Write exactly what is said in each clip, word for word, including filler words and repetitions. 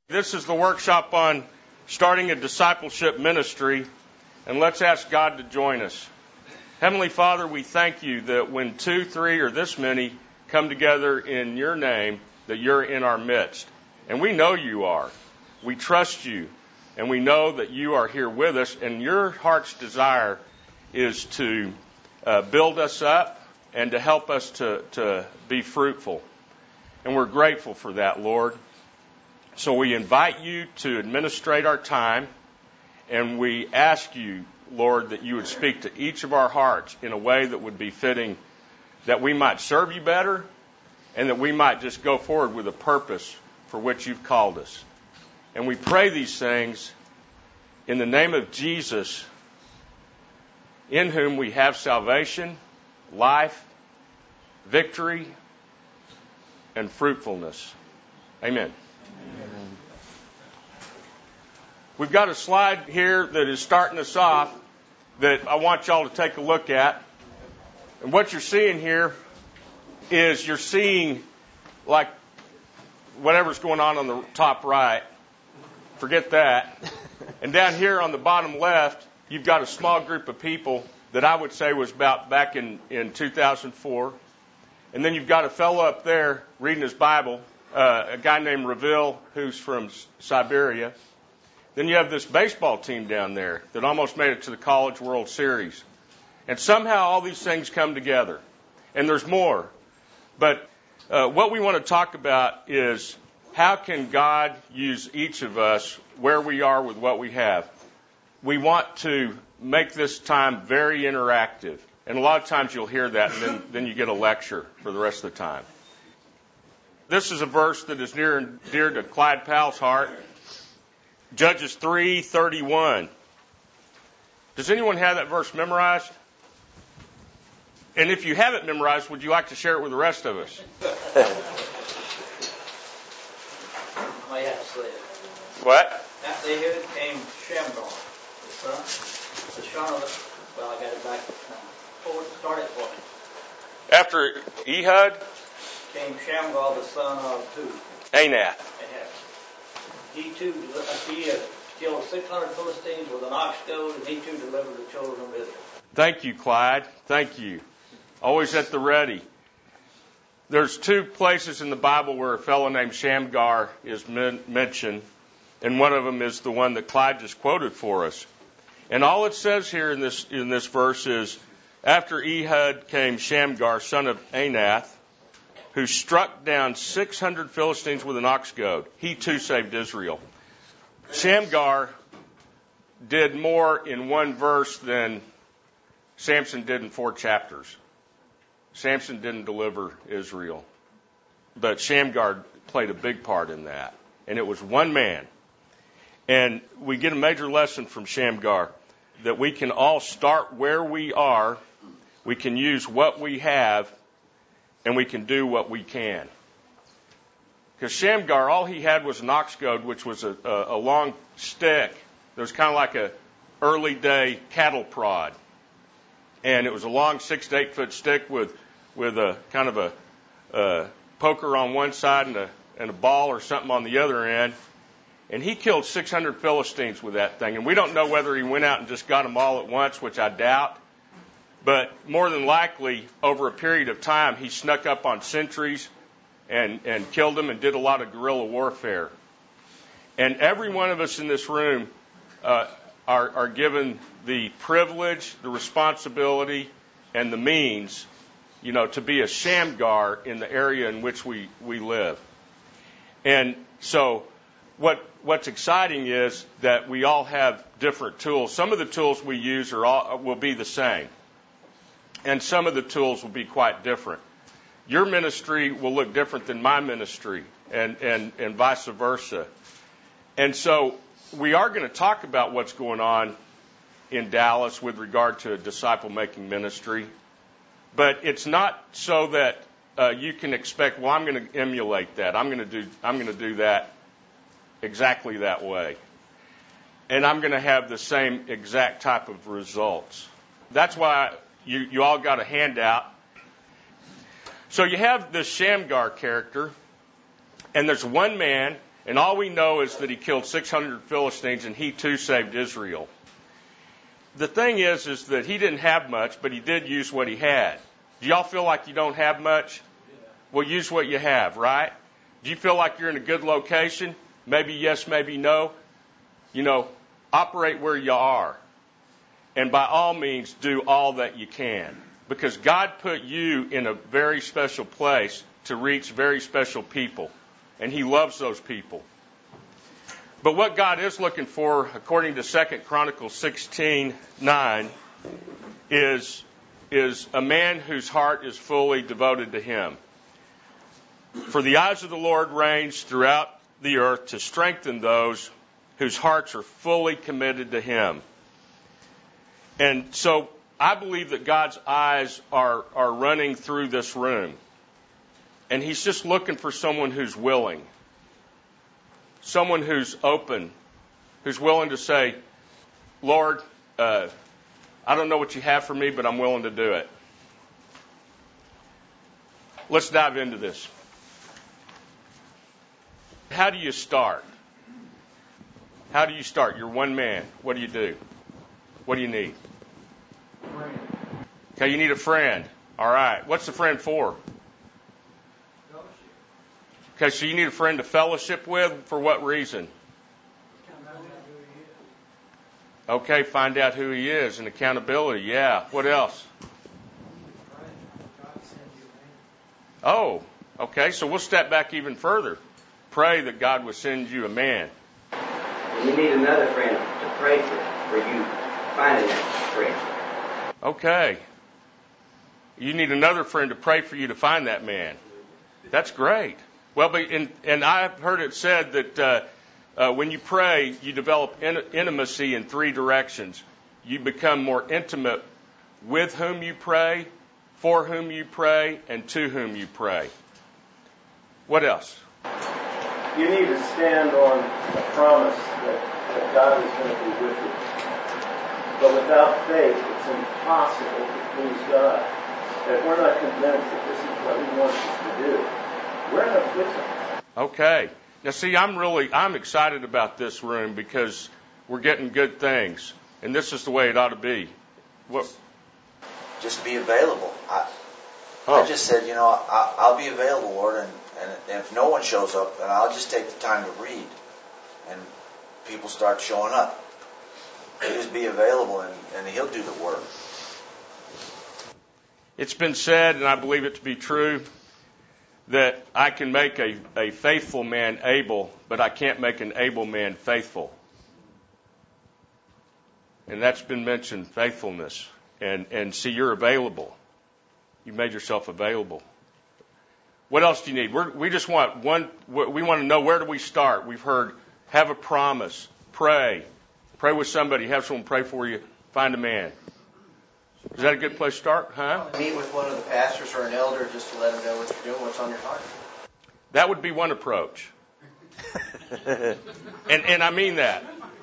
This is the workshop on starting a discipleship ministry, and let's ask God to join us. Heavenly Father, we thank you that when two, three, or this many come together in your name, that you're in our midst. And we know you are. We trust you, and we know that you are here with us, and your heart's desire is to uh, build us up and to help us to, to be fruitful. And we're grateful for that, Lord. So we invite you to administrate our time, and we ask you, Lord, that you would speak to each of our hearts in a way that would be fitting, that we might serve you better, and that we might just go forward with a purpose for which you've called us. And we pray these things in the name of Jesus, in whom we have salvation, life, victory, and fruitfulness. Amen. Amen. We've got a slide here that is starting us off that I want y'all to take a look at. And what you're seeing here is you're seeing like whatever's going on on the top right. Forget that. And down here on the bottom left, you've got a small group of people that I would say was about back in, in two thousand four. And then you've got a fellow up there reading his Bible, uh, a guy named Ravil, who's from Siberia. Then you have this baseball team down there that almost made it to the College World Series. And somehow all these things come together. And there's more. But uh, what we want to talk about is how can God use each of us where we are with what we have. We want to make this time very interactive. And a lot of times you'll hear that, and then, then you get a lecture for the rest of the time. This is a verse that is near and dear to Clyde Powell's heart. Judges three thirty-one. Does anyone have that verse memorized? And if you have it memorized, would you like to share it with the rest of us? I have to say it. What? After Ehud came Shamgar, the son, the son of the, well, I got it back. Forward, start it for me. After Ehud came Shamgar, the son of who? Anath. He too he killed six hundred Philistines with an ox goad, and he too delivered the children of Israel. Thank you, Clyde. Thank you. Always at the ready. There's two places in the Bible where a fellow named Shamgar is men- mentioned, and one of them is the one that Clyde just quoted for us. And all it says here in this in this verse is, after Ehud came Shamgar, son of Anath, who struck down six hundred Philistines with an ox goad. He too saved Israel. Shamgar did more in one verse than Samson did in four chapters. Samson didn't deliver Israel, but Shamgar played a big part in that. And it was one man. And we get a major lesson from Shamgar that we can all start where we are, we can use what we have, and we can do what we can. Because Shamgar, all he had was an ox goad, which was a, a, a long stick. It was kind of like a early day cattle prod. And it was a long six to eight foot stick with, with a kind of a, a poker on one side and a, and a ball or something on the other end. And he killed six hundred Philistines with that thing. And we don't know whether he went out and just got them all at once, which I doubt. But more than likely, over a period of time, he snuck up on sentries and, and killed them and did a lot of guerrilla warfare. And every one of us in this room uh, are, are given the privilege, the responsibility, and the means, you know, to be a Shamgar in the area in which we, we live. And so what what's exciting is that we all have different tools. Some of the tools we use are all, will be the same. And some of the tools will be quite different. Your ministry will look different than my ministry, and, and, and vice versa. And so we are going to talk about what's going on in Dallas with regard to a disciple-making ministry. But it's not so that uh, you can expect, well, I'm going to emulate that. I'm going to do I'm going to do that exactly that way. And I'm going to have the same exact type of results. That's why You, you all got a handout. So you have this Shamgar character, and there's one man, And all we know is that he killed six hundred Philistines, and he too saved Israel. The thing is, is that he didn't have much, but he did use what he had. Do y'all feel like you don't have much? Well, use what you have, right? Do you feel like you're in a good location? Maybe yes, maybe no. You know, operate where you are. And by all means, do all that you can. Because God put you in a very special place to reach very special people. And he loves those people. But what God is looking for, according to Second Chronicles sixteen nine, is, is a man whose heart is fully devoted to him. For the eyes of the Lord range throughout the earth to strengthen those whose hearts are fully committed to him. And so I believe that God's eyes are, are running through this room. And he's just looking for someone who's willing. Someone who's open. Who's willing to say, Lord, uh, I don't know what you have for me, but I'm willing to do it. Let's dive into this. How do you start? How do you start? You're one man. What do you do? What do you need? Friend. Okay, you need a friend. All right. What's the friend for? Fellowship. Okay, so you need a friend to fellowship with. For what reason? Find out who he is. Okay, find out who he is and accountability. Yeah. What else? Friend. God sends you a man. Oh, okay. So we'll step back even further. Pray that God will send you a man. You need another friend to pray for, for you finding that friend. Okay. You need another friend to pray for you to find that man. That's great. Well, but in, and I've heard it said that uh, uh, when you pray, you develop in, intimacy in three directions. You become more intimate with whom you pray, for whom you pray, and to whom you pray. What else? You need to stand on a promise that, that God is going to be with you. But without faith, it's impossible to please God. If we're not convinced that this is what He wants us to do, we're in affliction. Okay. Now, see, I'm really, I'm excited about this room because we're getting good things. And this is the way it ought to be. What? Just be available. I, Oh. I just said, you know, I, I'll be available, Lord, and, and if no one shows up, then I'll just take the time to read. And people start showing up. You just be available, and, and He'll do the work. It's been said, and I believe it to be true, that I can make a, a faithful man able, but I can't make an able man faithful. And that's been mentioned, faithfulness. And, and see, you're available. You made yourself available. What else do you need? We're, we just want one, we want to know, where do we start? We've heard, have a promise, pray. Pray with somebody, have someone pray for you, find a man. Is that a good place to start? Huh? Meet with one of the pastors or an elder just to let them know what you're doing, what's on your heart. That would be one approach. and, and I mean that.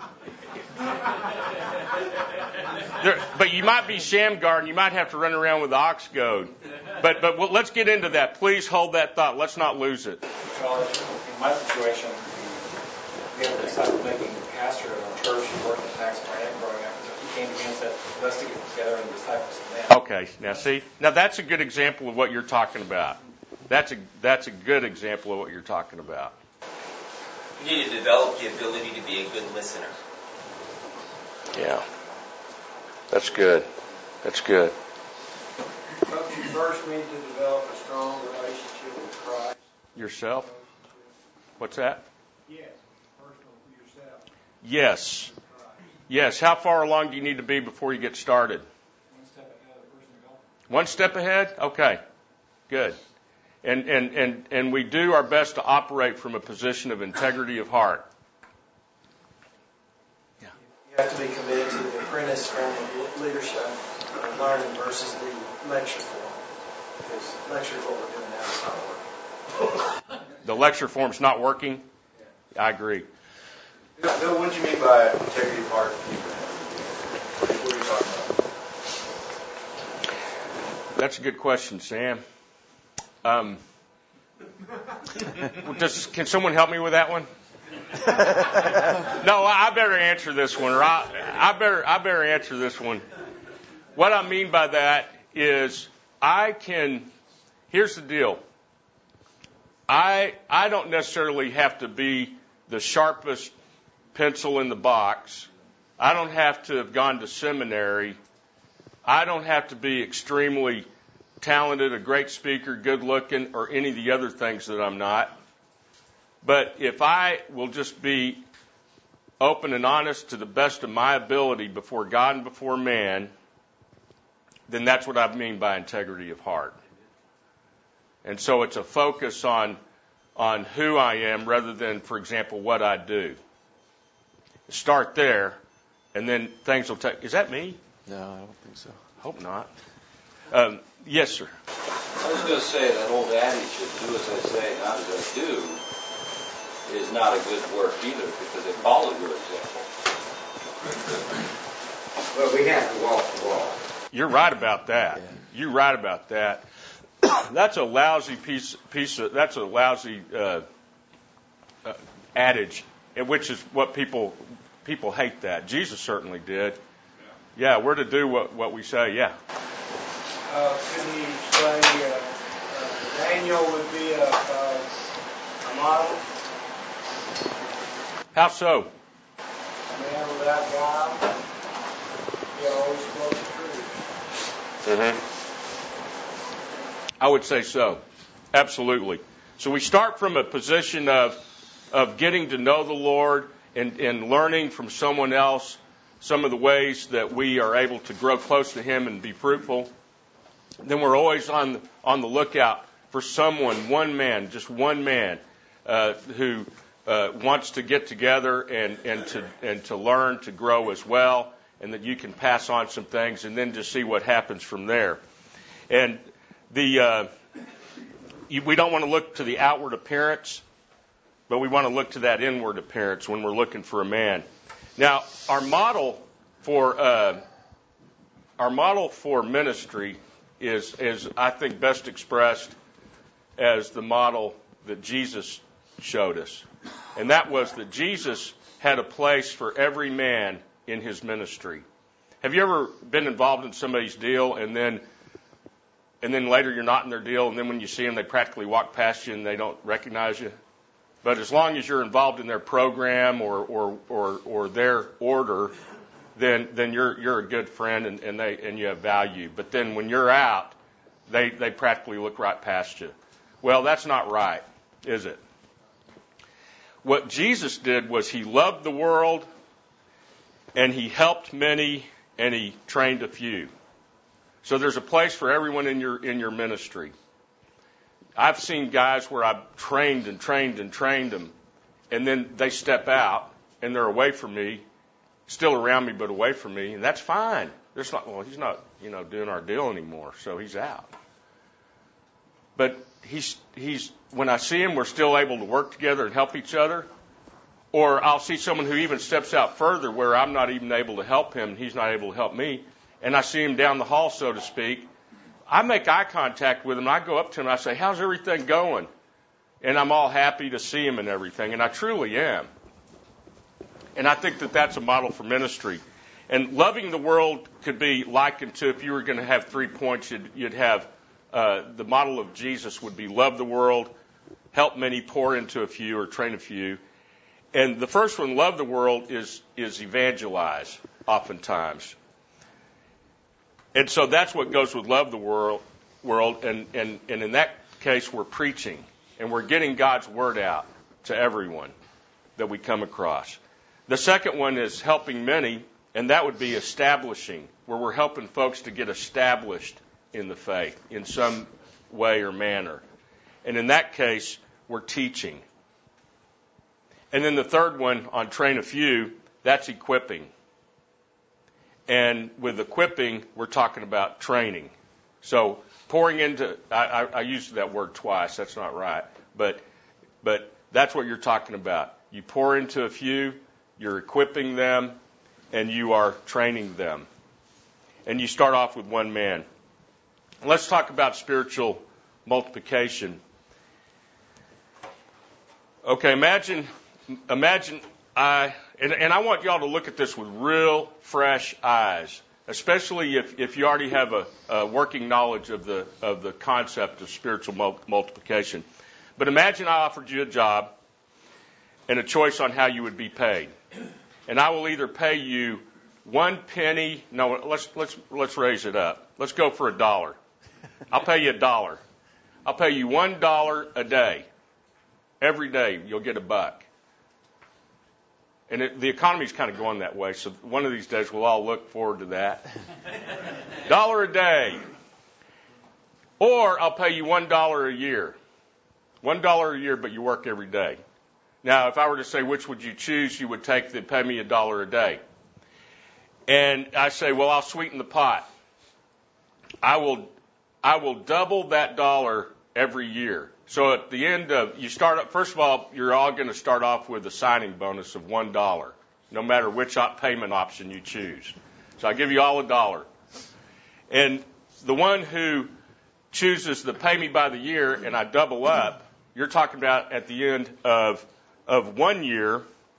There, but you might be Shamgar and you might have to run around with the ox goad. But but well, let's get into that. Please hold that thought. Let's not lose it. Well, in my situation, we had this type of making a pastor of a church who worked in tax finance growing up. So he came to me and said, let's get together and disciple some men. Okay, now see, now that's a good example of what you're talking about. That's a that's a good example of what you're talking about. You need to develop the ability to be a good listener. Yeah. That's good. That's good. But you first need to develop a strong relationship with Christ. Yourself? What's that? Yes, personal for yourself. Yes. Yes. How far along do you need to be before you get started? One step ahead of the person you're going. One step ahead? Okay. Good. And, and, and, and we do our best to operate from a position of integrity of heart. Yeah. You have to be committed to the apprentice form of leadership and learning versus the lecture form. Because lecture is what we're doing now, it's not working. The lecture form's not working? I agree. Bill, Bill, what do you mean by integrity of heart? What are you talking about? That's a good question, Sam. Um, does, can someone help me with that one? No, I better answer this one. Or I, I better I better answer this one. What I mean by that is I can. Here's the deal. I I don't necessarily have to be the sharpest pencil in the box. I don't have to have gone to seminary. I don't have to be extremely talented, a great speaker, good looking, or any of the other things that I'm not. But if I will just be open and honest to the best of my ability before God and before man, then that's what I mean by integrity of heart. And so it's a focus on on who I am rather than, for example, what I do. Start there, and then things will take. Is that me? No, I don't think so. Hope not. Um, yes, sir. I was going to say that old adage of do as I say, not as I do, is not a good work either because they follow your example. Well, we have to walk the walk. You're right about that. Yeah. You're right about that. That's a lousy piece. Piece of that's a lousy uh, uh, adage, which is what people people hate. That Jesus certainly did. Yeah, we're to do what, what we say. Yeah. Uh, could he say uh, uh, Daniel would be a, a, a model? How so? A man without God. He always spoke the truth. Mm-hmm. I would say so. Absolutely. So we start from a position of of getting to know the Lord and, and learning from someone else some of the ways that we are able to grow close to Him and be fruitful. Then we're always on on the lookout for someone, one man, just one man, uh, who uh, wants to get together and, and to and to learn to grow as well, and that you can pass on some things, and then just see what happens from there. And the uh, you, we don't want to look to the outward appearance, but we want to look to that inward appearance when we're looking for a man. Now, our model for uh, our model for ministry is, is, I think, best expressed as the model that Jesus showed us, and that was that Jesus had a place for every man in His ministry. Have you ever been involved in somebody's deal and then and then later you're not in their deal, and then when you see them, they practically walk past you and they don't recognize you? But as long as you're involved in their program or or or, or their order, then then you're you're a good friend and, and they and you have value. But then when you're out, they they practically look right past you. Well, that's not right, is it? What Jesus did was He loved the world, and He helped many, and He trained a few. So there's a place for everyone in your in your ministry. I've seen guys where I've trained and trained and trained them, and then they step out and they're away from me, still around me but away from me, and that's fine. There's not well, he's not you know doing our deal anymore, so he's out. But he's he's when I see him, we're still able to work together and help each other. Or I'll see someone who even steps out further where I'm not even able to help him and he's not able to help me, and I see him down the hall, so to speak. I make eye contact with him. I go up to him and I say, "How's everything going?" And I'm all happy to see him and everything, and I truly am. And I think that that's a model for ministry. And loving the world could be likened to, if you were going to have three points, you'd, you'd have uh, the model of Jesus would be love the world, help many, pour into a few, or train a few. And the first one, love the world, is is evangelize oftentimes. And so that's what goes with love the world, world, and, and, and in that case we're preaching, and we're getting God's word out to everyone that we come across. The second one is helping many, and that would be establishing, where we're helping folks to get established in the faith in some way or manner. And in that case, we're teaching. And then the third one, on train a few, that's equipping. And with equipping, we're talking about training. So pouring into, I, I, I used that word twice, that's not right, but but that's what you're talking about. You pour into a few, you're equipping them, and you are training them. And you start off with one man. Let's talk about spiritual multiplication. Okay, imagine imagine I, and, and I want y'all to look at this with real fresh eyes, especially if, if you already have a, a working knowledge of the of the concept of spiritual mul- multiplication. But imagine I offered you a job and a choice on how you would be paid. And I will either pay you one penny, no, let's let's let's raise it up. Let's go for a dollar. I'll pay you a dollar. I'll pay you one dollar a day. Every day you'll get a buck. And it, the economy's kind of going that way, so one of these days we'll all look forward to that. Dollar a day. Or I'll pay you one dollar a year. One dollar a year, but you work every day. Now, if I were to say which would you choose, you would take the pay me a dollar a day. And I say, well, I'll sweeten the pot. I will, I will double that dollar every year. So at the end of, you start up, first of all, you're all going to start off with a signing bonus of one dollar, no matter which op- payment option you choose. So I give you all a dollar. And the one who chooses the pay me by the year and I double up, you're talking about at the end of, of one year,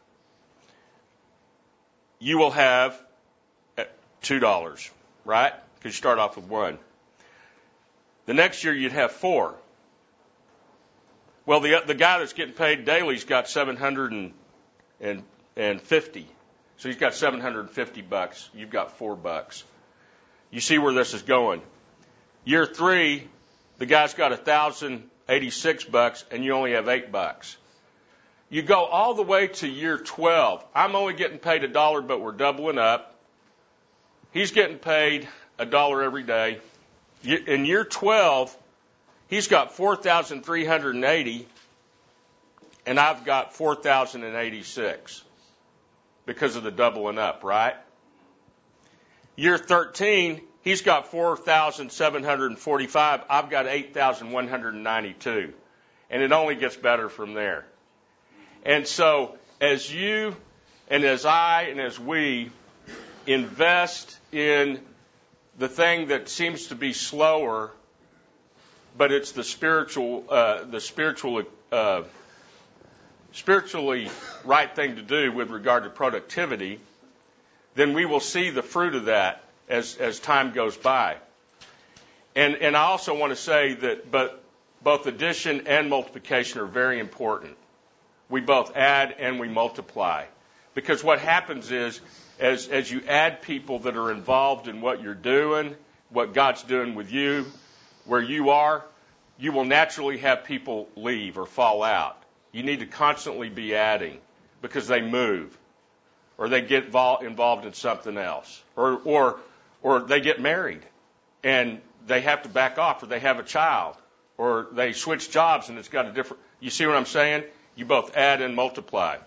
you will have two dollars, right? Because you start off with one. The next year you'd have four. Well, the the guy that's getting paid daily's got seven hundred fifty. So he's got seven hundred fifty bucks. You've got four bucks. You see where this is going. Year three, the guy's got one thousand eighty-six bucks and you only have eight bucks. You go all the way to year twelve. I'm only getting paid a dollar, but we're doubling up. He's getting paid a dollar every day. In year twelve, he's got four thousand three hundred eighty, and I've got four thousand eighty-six because of the doubling up, right? Year thirteen, he's got four thousand seven hundred forty-five. I've got eight thousand one hundred ninety-two. And it only gets better from there. And so as you and as I and as we invest in the thing that seems to be slower, but it's the spiritual, uh, the spiritual, uh, spiritually right thing to do with regard to productivity, then we will see the fruit of that as as time goes by. And and I also want to say that, but both addition and multiplication are very important. We both add and we multiply, because what happens is, as as you add people that are involved in what you're doing, what God's doing with you, where you are, you will naturally have people leave or fall out. You need to constantly be adding because they move or they get vol- involved in something else, or or or they get married and they have to back off, or they have a child, or they switch jobs and it's got a different. You see what I'm saying? You both add and multiply.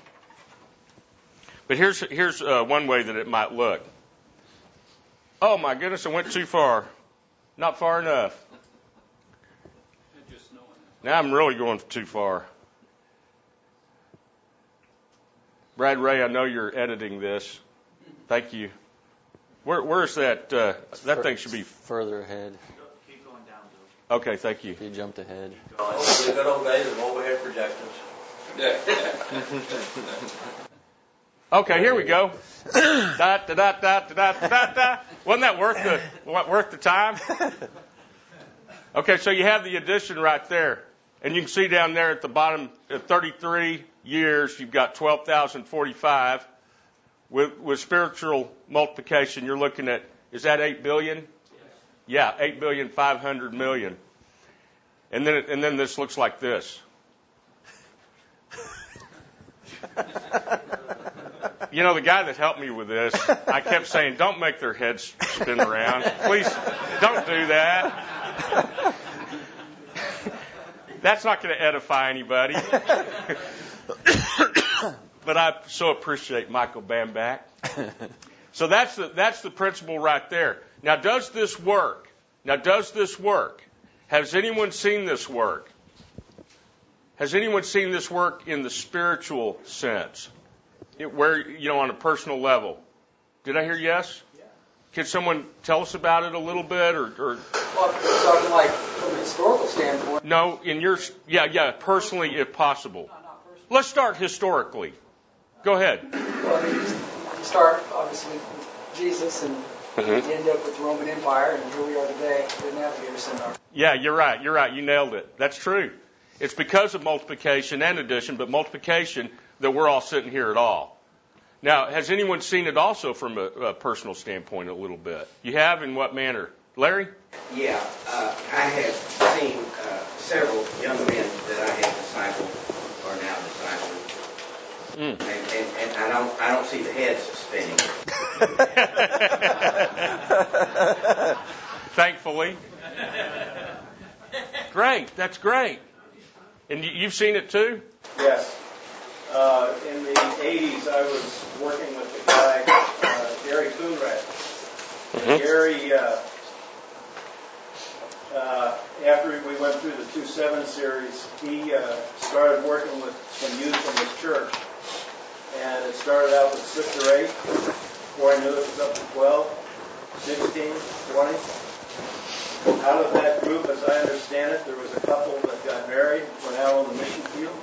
But here's here's uh, one way that it might look. Oh my goodness, I went too far. Not far enough. Now I'm really going too far. Brad Ray, I know you're editing this. Thank you. Where, where's that? Uh, that thing should be further ahead. Keep going down, Bill. Okay, thank you. You jumped ahead. Oh, the good old days of overhead projectors. Okay, here we go. da, da, da, da, da, da, da. Wasn't that worth the worth the time? Okay, so you have the addition right there. And you can see down there at the bottom, at thirty-three years, you've got twelve thousand forty-five. With, with spiritual multiplication, you're looking at, is that eight billion? Yes. Yeah, eight billion five hundred million. And then, it, and then this looks like this. You know, the guy that helped me with this, I kept saying, don't make their heads spin around. Please, don't do that. That's not going to edify anybody. But I so appreciate Michael Bamback. So that's the, that's the principle right there. Now, does this work? Now, does this work? Has anyone seen this work? Has anyone seen this work in the spiritual sense? It, where, you know, on a personal level? Did I hear yes? Yeah. Can someone tell us about it a little bit, or? or well, talking like from a historical standpoint. No, in your, yeah, yeah, personally, if possible. No, not personally. let's start historically. Go ahead. Well, you start, obviously, with Jesus, and mm-hmm. you end up with the Roman Empire, and here we are today, the Navigator Seminar. Yeah, you're right. You're right. You nailed it. That's true. It's because of multiplication and addition, but multiplication that we're all sitting here at all. Now, has anyone seen it also from a, a personal standpoint a little bit? You have? In what manner? Larry? Yeah, uh, I have seen uh, several young men that I have discipled are now disciples. Mm. And, and, and I don't I don't see the heads spinning. Thankfully. Great. That's great. And you've seen it too? Yes. Uh, in the eighties, I was working with the guy, uh, Gary Coonrad. Mm-hmm. Gary, uh, uh, after we went through the two seven series, he uh, started working with some youth in his church. And it started out with six or eight. Before I knew it, it was up to twelve, sixteen, twenty. Out of that group, as I understand it, there was a couple that got married, went out on the mission field.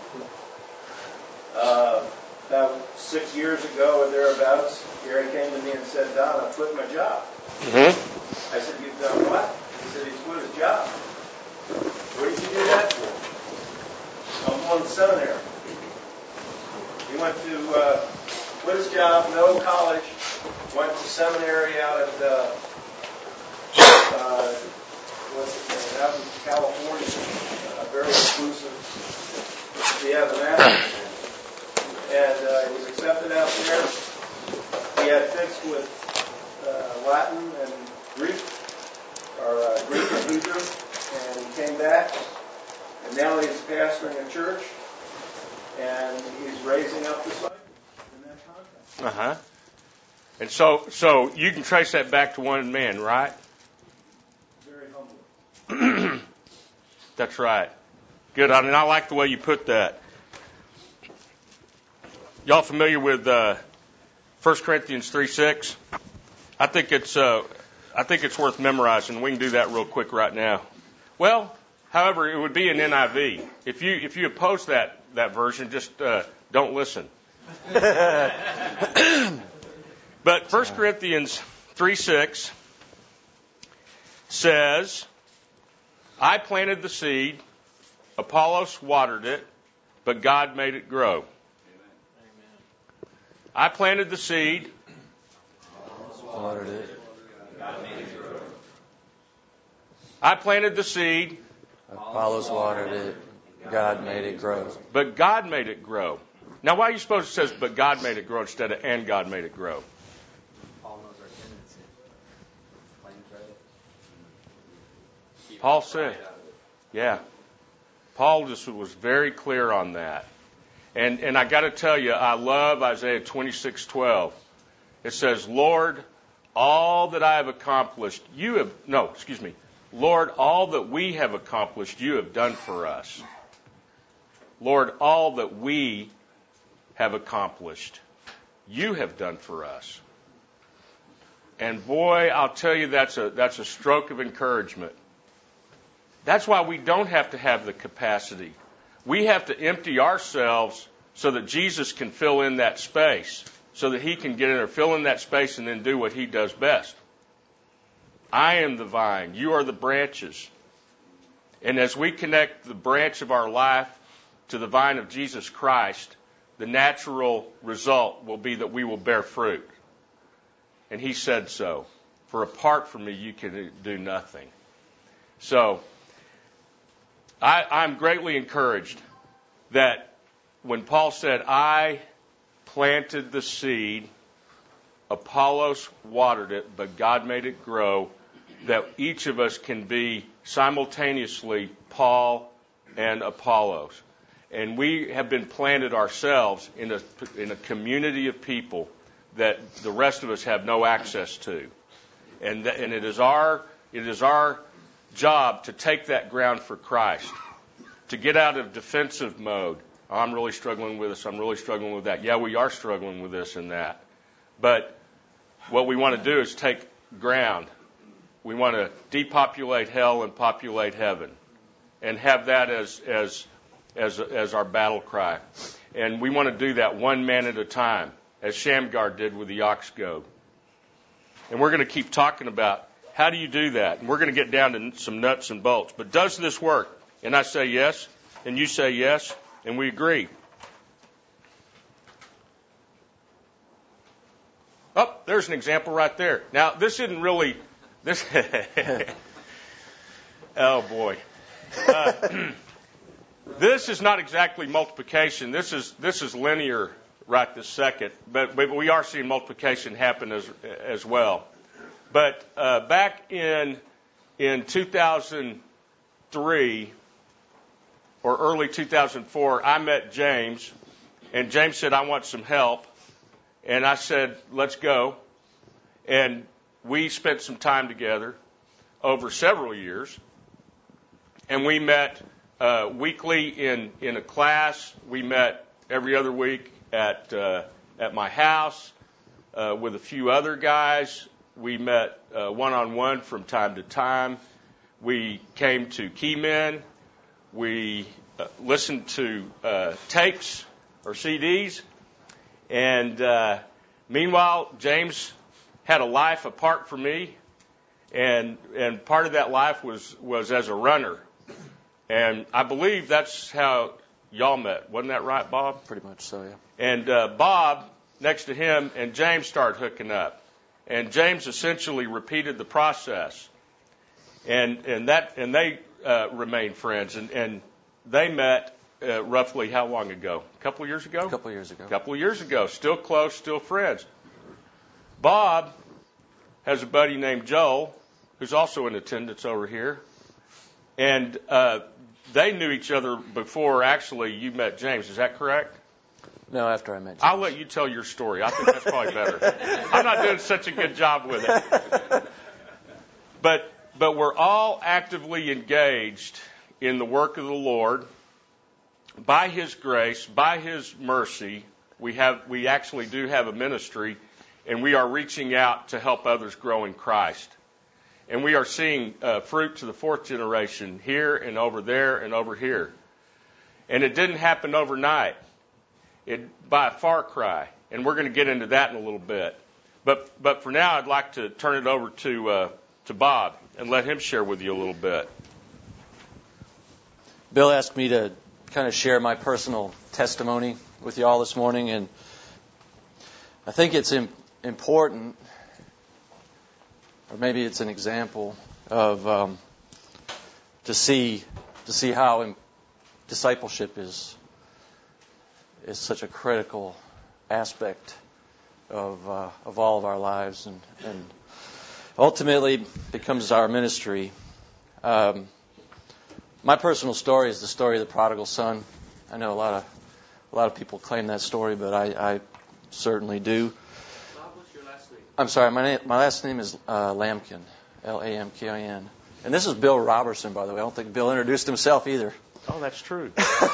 Uh, about six years ago or thereabouts, Gary came to me and said, Don, I quit my job. Mm-hmm. I said, you've done what? He said, he's quit his job. Where did you do that for? I'm going to seminary. He went to, uh, quit his job, no college, went to seminary out at, uh, uh, what's it name? Out in California, uh, very exclusive. He had the master's. And uh, he was accepted out there. He had fixed with uh, Latin and Greek, or uh, Greek and Hebrew, and he came back. And now he's pastoring a church, and he's raising up disciples in that context. Uh huh. And so, so you can trace that back to one man, right? Very humble. That's right. Good. I mean, I like the way you put that. Y'all familiar with uh, First Corinthians three six? I think it's uh, I think it's worth memorizing. We can do that real quick right now. Well, however, it would be an N I V. If you if you oppose that that version, just uh, don't listen. But First Corinthians three six says, "I planted the seed, Apollos watered it, but God made it grow." I planted the seed. Watered it. I planted the seed. Apollos watered it. God made it grow. But God made it grow. Now, why are you supposed to say, but God made it grow instead of, and God made it grow? Paul knows our tendency. Plain credit. Paul said, yeah. Paul just was very clear on that. And and I got to tell you, I love Isaiah twenty-six twelve. It says, Lord, all that I have accomplished, you have, no, excuse me. Lord, all that we have accomplished, you have done for us. Lord, all that we have accomplished, you have done for us. And boy, I'll tell you, that's a that's a stroke of encouragement. That's why we don't have to have the capacity. We have to empty ourselves so that Jesus can fill in that space, so that he can get in there, fill in that space, and then do what he does best. I am the vine. You are the branches. And as we connect the branch of our life to the vine of Jesus Christ, the natural result will be that we will bear fruit. And he said so. For apart from me, you can do nothing. So, I, I'm greatly encouraged that when Paul said, I planted the seed, Apollos watered it, but God made it grow, that each of us can be simultaneously Paul and Apollos. And we have been planted ourselves in a, in a community of people that the rest of us have no access to. And, th- and it is our, it is our job to take that ground for Christ, to get out of defensive mode. Oh, I'm really struggling with this. I'm really struggling with that. Yeah, we are struggling with this and that. But what we want to do is take ground. We want to depopulate hell and populate heaven, and have that as as as as our battle cry. And we want to do that one man at a time, as Shamgar did with the ox goad. And we're going to keep talking about how do you do that. And we're going to get down to some nuts and bolts. But does this work? And I say yes, and you say yes, and we agree. Oh, there's an example right there. Now, this isn't really, this, oh boy. Uh, this is not exactly multiplication. This is, this is linear right this second, but, but we are seeing multiplication happen as, as well. But uh, back in, in two thousand three or early two thousand four, I met James, and James said, I want some help. And I said, let's go. And we spent some time together over several years. And we met uh, weekly in, in a class. We met every other week at uh, at my house uh, with a few other guys. We met uh, one-on-one from time to time. We came to Keymen. We uh, listened to uh, tapes or C Ds. And uh, meanwhile, James had a life apart from me, and and part of that life was, was as a runner. And I believe that's how y'all met. Wasn't that right, Bob? Pretty much so, yeah. And uh, Bob, next to him, and James started hooking up. And James essentially repeated the process. And and that and they uh, remained friends. And, and they met Uh, roughly how long ago? A couple of years ago? A couple of years ago. A couple of years ago. Still close, still friends. Bob has a buddy named Joel, who's also in attendance over here. And uh, they knew each other before, actually, you met James. Is that correct? No, after I met James. I'll let you tell your story. I think that's probably better. I'm not doing such a good job with it. But, but we're all actively engaged in the work of the Lord. By His grace, by His mercy, we have we actually do have a ministry, and we are reaching out to help others grow in Christ. And we are seeing uh, fruit to the fourth generation here and over there and over here. And it didn't happen overnight. It by a far cry. And we're going to get into that in a little bit. But but for now, I'd like to turn it over to uh, to Bob and let him share with you a little bit. Bill asked me to kind of share my personal testimony with you all this morning, and I think it's im- important, or maybe it's an example of um, to see to see how im- discipleship is is such a critical aspect of uh, of all of our lives, and, and ultimately becomes our ministry. Um, My personal story is the story of the prodigal son. I know a lot of a lot of people claim that story, but I, I certainly do. Bob, what's your last name? I'm sorry, my name, my last name is uh, Lamkin, L A M K I N. And this is Bill Robertson, by the way. I don't think Bill introduced himself either. Oh, that's true.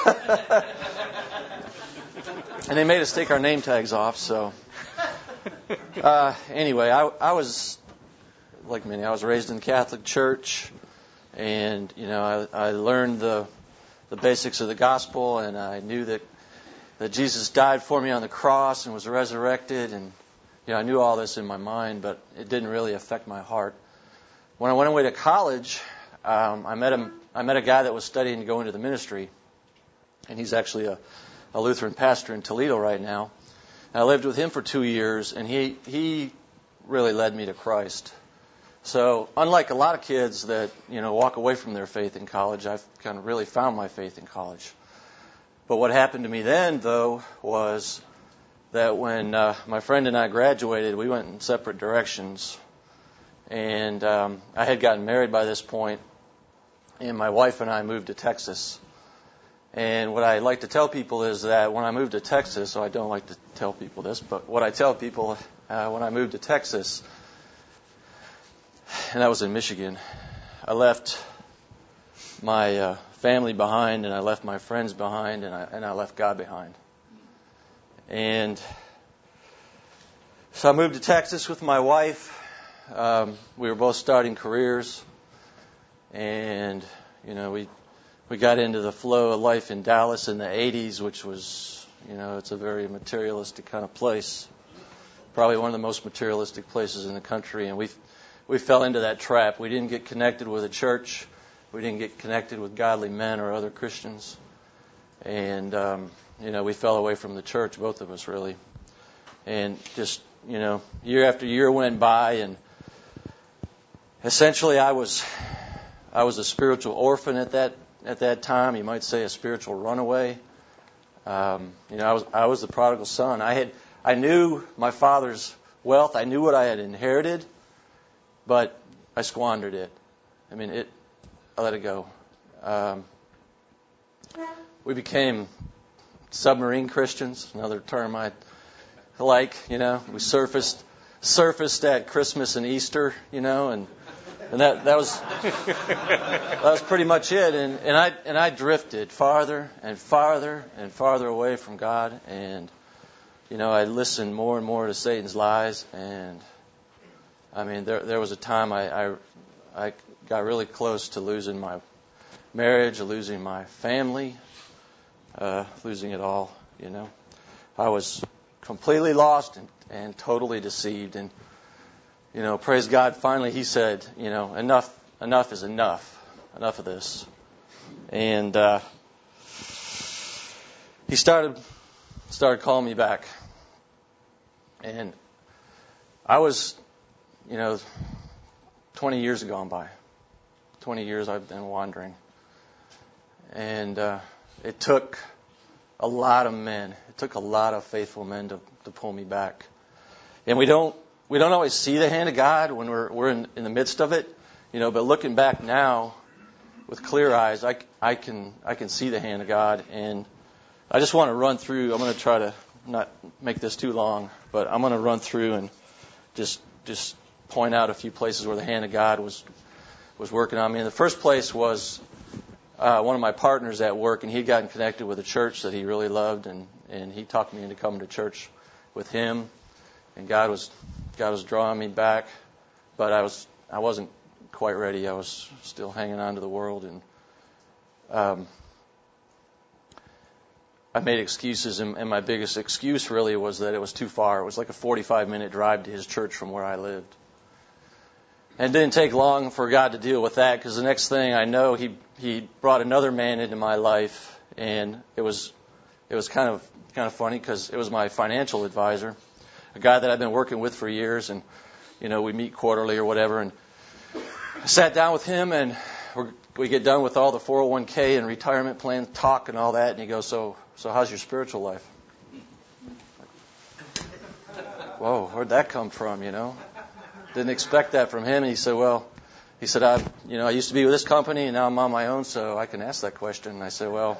And they made us take our name tags off, so. Uh, anyway, I, I was, like many, I was raised in the Catholic Church. And, you know, I, I learned the the basics of the gospel, and I knew that, that Jesus died for me on the cross and was resurrected. And, you know, I knew all this in my mind, but it didn't really affect my heart. When I went away to college, um, I met him. I met a guy that was studying to go into the ministry, and he's actually a, a Lutheran pastor in Toledo right now. And I lived with him for two years, and he he really led me to Christ. So, unlike a lot of kids that, you know, walk away from their faith in college, I've kind of really found my faith in college. But what happened to me then, though, was that when uh, my friend and I graduated, we went in separate directions. And um, I had gotten married by this point, and my wife and I moved to Texas. And what I like to tell people is that when I moved to Texas, so I don't like to tell people this, but what I tell people uh, when I moved to Texas, and that was in Michigan, I left my uh, family behind, and I left my friends behind, and I, and I left God behind. And so I moved to Texas with my wife. Um, we were both starting careers, and you know we we got into the flow of life in Dallas in the eighties, which was You know, it's a very materialistic kind of place. Probably one of the most materialistic places in the country, and we we fell into that trap. We didn't get connected with a church. We didn't get connected with godly men or other Christians. And, um, you know, we fell away from the church, both of us really. And just, you know, year after year went by, and essentially I was I was a spiritual orphan at that at that time. You might say a spiritual runaway. Um, you know, I was I was the prodigal son. I had I knew my father's wealth. I knew what I had inherited, but I squandered it. I mean, it. I let it go. Um, we became submarine Christians, another term I like. You know, we surfaced surfaced at Christmas and Easter. You know, and and that that was that was pretty much it. And and I and I drifted farther and farther and farther away from God. And you know, I listened more and more to Satan's lies. And I mean, there there was a time I I, I got really close to losing my marriage, losing my family, uh, losing it all, you know. I was completely lost and, and totally deceived. And, you know, praise God, finally he said, you know, enough enough is enough. Enough of this. And uh, he started started calling me back. And I was, you know, twenty years have gone by. twenty years I've been wandering. And uh, it took a lot of men. It took a lot of faithful men to, to pull me back. And we don't we don't always see the hand of God when we're we're in, in the midst of it, you know. But looking back now, with clear eyes, I, I can I can see the hand of God. And I just want to run through. I'm going to try to not make this too long, but I'm going to run through and just just point out a few places where the hand of God was was working on me. And the first place was uh, one of my partners at work, and he'd gotten connected with a church that he really loved, and, and he talked me into coming to church with him. And God was God was drawing me back, but I was I wasn't quite ready. I was still hanging on to the world, and um, I made excuses, and, and my biggest excuse really was that it was too far. It was like a forty-five minute drive to his church from where I lived. And it didn't take long for God to deal with that, because the next thing I know, he he brought another man into my life, and it was it was kind of kind of funny, because it was my financial advisor, a guy that I've been working with for years, and you know, we meet quarterly or whatever. And I sat down with him, and we're, we get done with all the four oh one k and retirement plan talk and all that, and he goes, "So so how's your spiritual life?" Whoa, where'd that come from? You know. Didn't expect that from him. And he said, well, he said, I, you know, I used to be with this company, and now I'm on my own, so I can ask that question. And I said, well,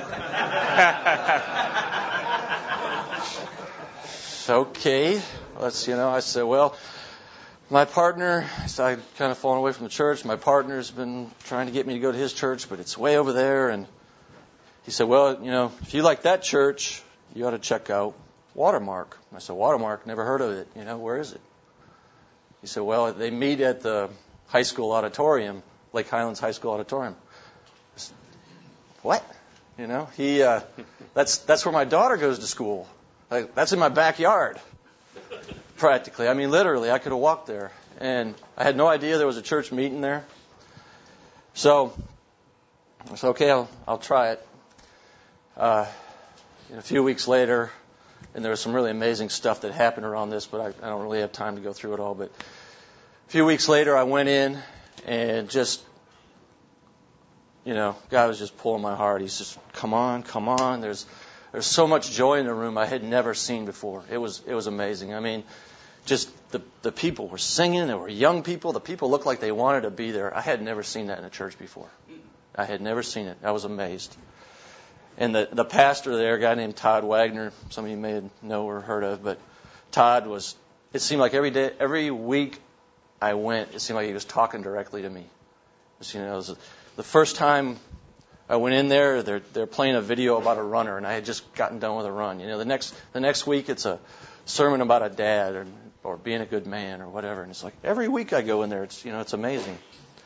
okay. Let's, you know, I said, well, my partner, so I kind of fallen away from the church. My partner's been trying to get me to go to his church, but it's way over there. And he said, well, you know, if you like that church, you ought to check out Watermark. I said, Watermark, never heard of it. You know, where is it? He said, well, they meet at the high school auditorium, Lake Highlands High School auditorium. I said, what? You know, he uh, that's that's where my daughter goes to school. Like, that's in my backyard, practically. I mean, literally, I could have walked there. And I had no idea there was a church meeting there. So I said, okay, I'll, I'll try it. Uh, a few weeks later, and there was some really amazing stuff that happened around this, but I, I don't really have time to go through it all. But a few weeks later, I went in, and just, you know, God was just pulling my heart. He's just, come on, come on. There's there's so much joy in the room I had never seen before. It was it was amazing. I mean, just the the people were singing. There were young people. The people looked like they wanted to be there. I had never seen that in a church before. I had never seen it. I was amazed. And the, the pastor there, a guy named Todd Wagner, some of you may know or heard of, but Todd was, it seemed like every day, every week I went, it seemed like he was talking directly to me. Just, you know, it was the first time I went in there, they're, they're playing a video about a runner, and I had just gotten done with a run. You know, the next the next week it's a sermon about a dad or, or being a good man or whatever. And it's like every week I go in there, it's, you know, it's amazing.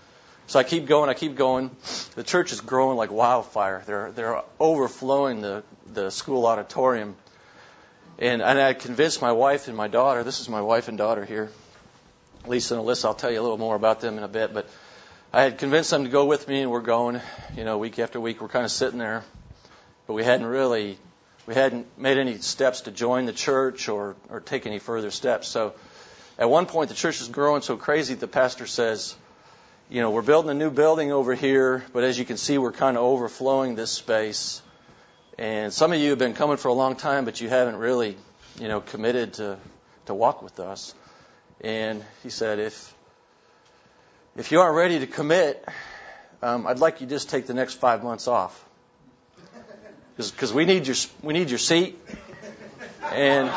So I keep going, I keep going. The church is growing like wildfire. They're they're overflowing the, the school auditorium. And, and I convinced my wife and my daughter, this is my wife and daughter here, Lisa and Alyssa, I'll tell you a little more about them in a bit, but I had convinced them to go with me, and we're going, you know, week after week. We're kind of sitting there, but we hadn't really, we hadn't made any steps to join the church or, or take any further steps. So at one point, the church is growing so crazy, the pastor says, you know, we're building a new building over here, but as you can see, we're kind of overflowing this space. And some of you have been coming for a long time, but you haven't really, you know, committed to, to walk with us. And he said, if if you aren't ready to commit, um, I'd like you to just take the next five months off, because we need your we need your seat. And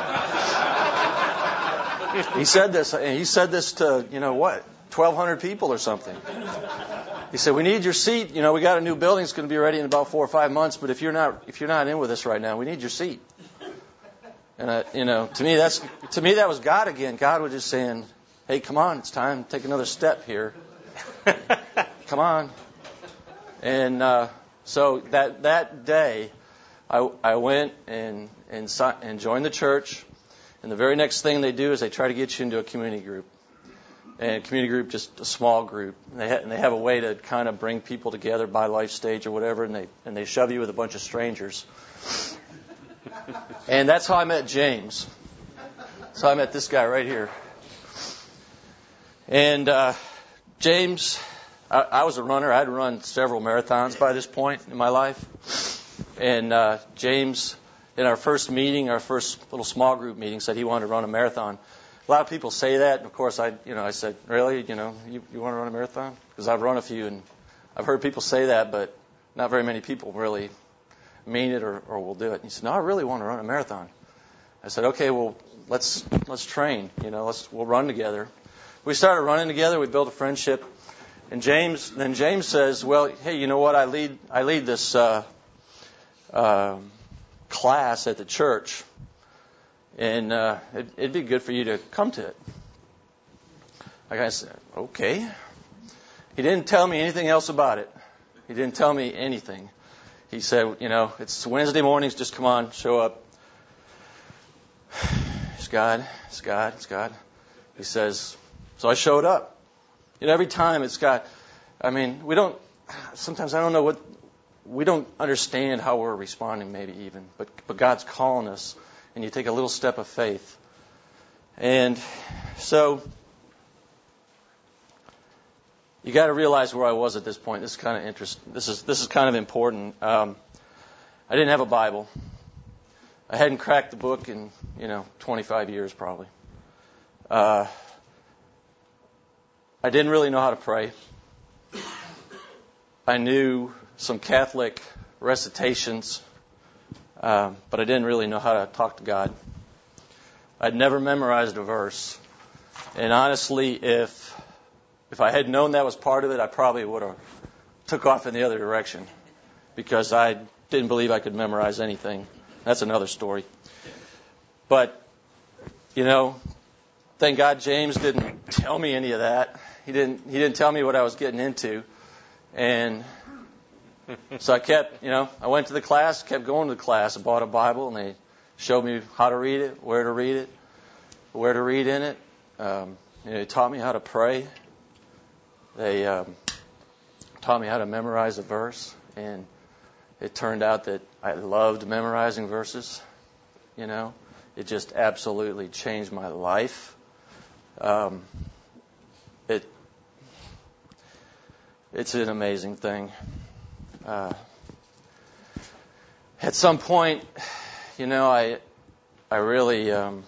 he said this. And he said this to, you know what, twelve hundred people or something. He said, we need your seat. You know, we got a new building. It's going to be ready in about four or five months. But if you're not, if you're not in with us right now, we need your seat. And I, you know, to me, that's to me that was God again. God was just saying, hey, come on, it's time to take another step here. Come on. And uh, so that that day, I I went and and and joined the church. And the very next thing they do is they try to get you into a community group. And community group, just a small group. And they, ha- and they have a way to kind of bring people together by life stage or whatever, and they and they shove you with a bunch of strangers. And that's how I met James. So I met this guy right here. And uh, James, I, I was a runner. I'd run several marathons by this point in my life. And uh, James, in our first meeting, our first little small group meeting, said he wanted to run a marathon. A lot of people say that, and of course, I, you know, I said, really, you know, you, you want to run a marathon? Because I've run a few, and I've heard people say that, but not very many people really mean it or, or will do it. And he said, no, I really want to run a marathon. I said, okay, well, let's let's train. You know, let's we'll run together. We started running together. We built a friendship, and James then James says, well, hey, you know what? I lead I lead this uh, uh, class at the church. And uh, it, it'd be good for you to come to it. Like I said, okay. He didn't tell me anything else about it. He didn't tell me anything. He said, you know, it's Wednesday mornings, just come on, show up. It's God, it's God, it's God. He says, so I showed up. You know, every time it's God. I mean, we don't, sometimes I don't know what, we don't understand how we're responding maybe even, but, but God's calling us. And you take a little step of faith. And so you got to realize where I was at this point. This is kind of interesting. This is this is kind of important. Um, I didn't have a Bible. I hadn't cracked the book in, you know, twenty-five years probably. Uh, I didn't really know how to pray. I knew some Catholic recitations. Um, but I didn't really know how to talk to God. I'd never memorized a verse. And honestly, if if I had known that was part of it, I probably would have took off in the other direction, because I didn't believe I could memorize anything. That's another story. But, you know, thank God James didn't tell me any of that. He didn't he didn't tell me what I was getting into. And so I kept, you know, I went to the class, kept going to the class. I bought a Bible, and they showed me how to read it, where to read it, where to read in it. Um, you know, they taught me how to pray. They um, taught me how to memorize a verse, and it turned out that I loved memorizing verses. You know, it just absolutely changed my life. Um, it it's an amazing thing. Uh, at some point, you know, I I really um,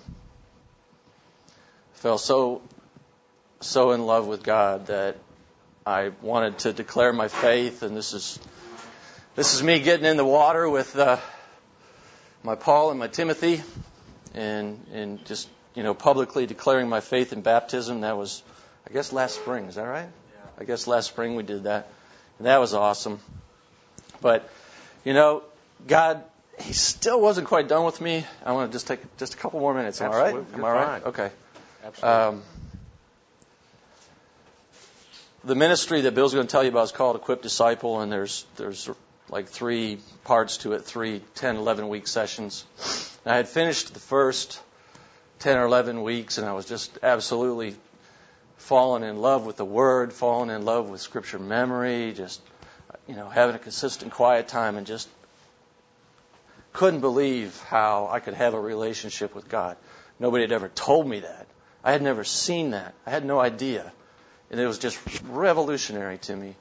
fell so so in love with God that I wanted to declare my faith, and this is this is me getting in the water with uh, my Paul and my Timothy, and and just, you know, publicly declaring my faith in baptism. That was, I guess, last spring. Is that right? Yeah. I guess last spring we did that, and that was awesome. But, you know, God, He still wasn't quite done with me. I want to just take just a couple more minutes. Am I right? Am I right? Okay. Absolutely. Um, the ministry that Bill's going to tell you about is called Equip Disciple, and there's there's like three parts to it, three ten, eleven week sessions. And I had finished the first ten or eleven weeks, and I was just absolutely falling in love with the Word, falling in love with Scripture memory, just, you know, having a consistent quiet time, and just couldn't believe how I could have a relationship with God. Nobody had ever told me that. I had never seen that. I had no idea. And it was just revolutionary to me.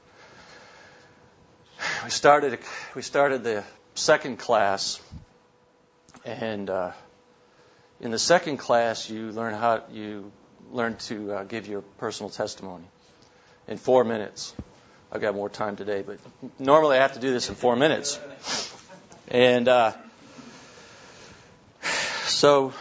We started we started the second class, and uh, in the second class you learn how you learn to uh, give your personal testimony in four minutes. I've got more time today, but normally I have to do this in four minutes. And uh, so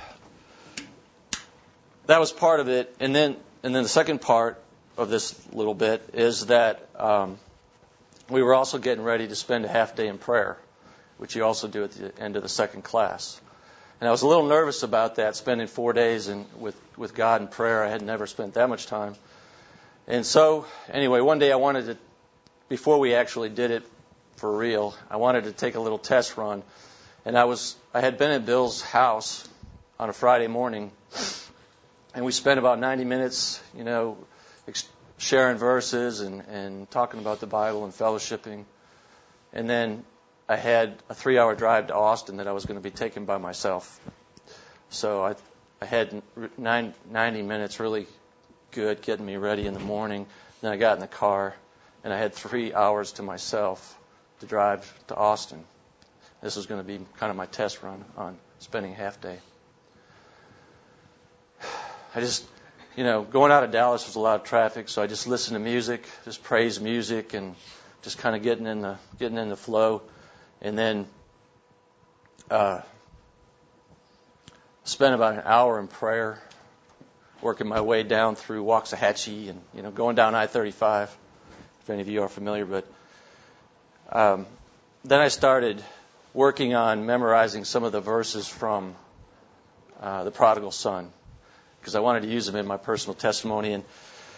that was part of it. And then and then the second part of this little bit is that um, we were also getting ready to spend a half day in prayer, which you also do at the end of the second class. And I was a little nervous about that, spending four days in, with, with God in prayer. I had never spent that much time. And so, anyway, one day I wanted to, before we actually did it for real, I wanted to take a little test run. And I was, I had been at Bill's house on a Friday morning, and we spent about ninety minutes, you know, ex- sharing verses and, and talking about the Bible and fellowshipping. And then I had a three-hour drive to Austin that I was going to be taking by myself. So I, I had nine, ninety minutes really good getting me ready in the morning. Then I got in the car, and I had three hours to myself to drive to Austin. This was going to be kind of my test run on spending a half day. I just, you know, going out of Dallas was a lot of traffic, so I just listened to music, just praise music, and just kind of getting in the getting in the flow. And then uh, spent about an hour in prayer, working my way down through Waxahachie and, you know, going down I thirty-five, if any of you are familiar. But um, then I started working on memorizing some of the verses from uh, the Prodigal Son, because I wanted to use them in my personal testimony. And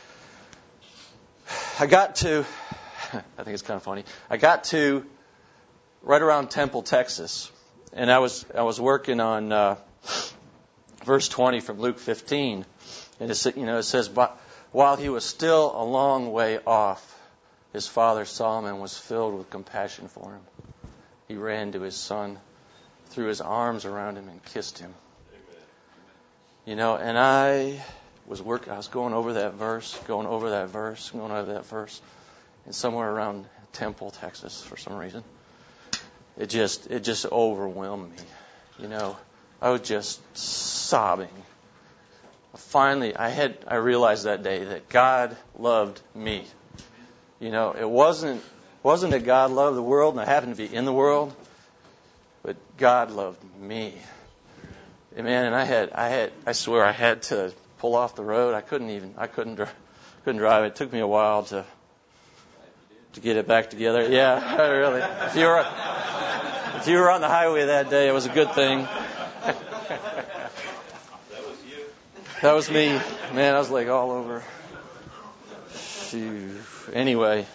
I got to, I think it's kind of funny, I got to right around Temple, Texas, and I was I was working on uh, verse twenty from Luke fifteen, and it, you know, it says, "But while he was still a long way off, his father Solomon was filled with compassion for him. He ran to his son, threw his arms around him, and kissed him." You know, and I was working. I was going over that verse, going over that verse, going over that verse, and somewhere around Temple, Texas, for some reason, it just it just overwhelmed me. You know, I was just sobbing. Finally, I had I realized that day that God loved me. You know, it wasn't wasn't that God loved the world and I happened to be in the world, but God loved me. Man, and I had, I had, I swear, I had to pull off the road. I couldn't even, I couldn't, couldn't drive. It took me a while to, to get it back together. Yeah, really. If you were, if you were on the highway that day, it was a good thing. That was you. That was me. Man, I was like all over. Phew. Anyway,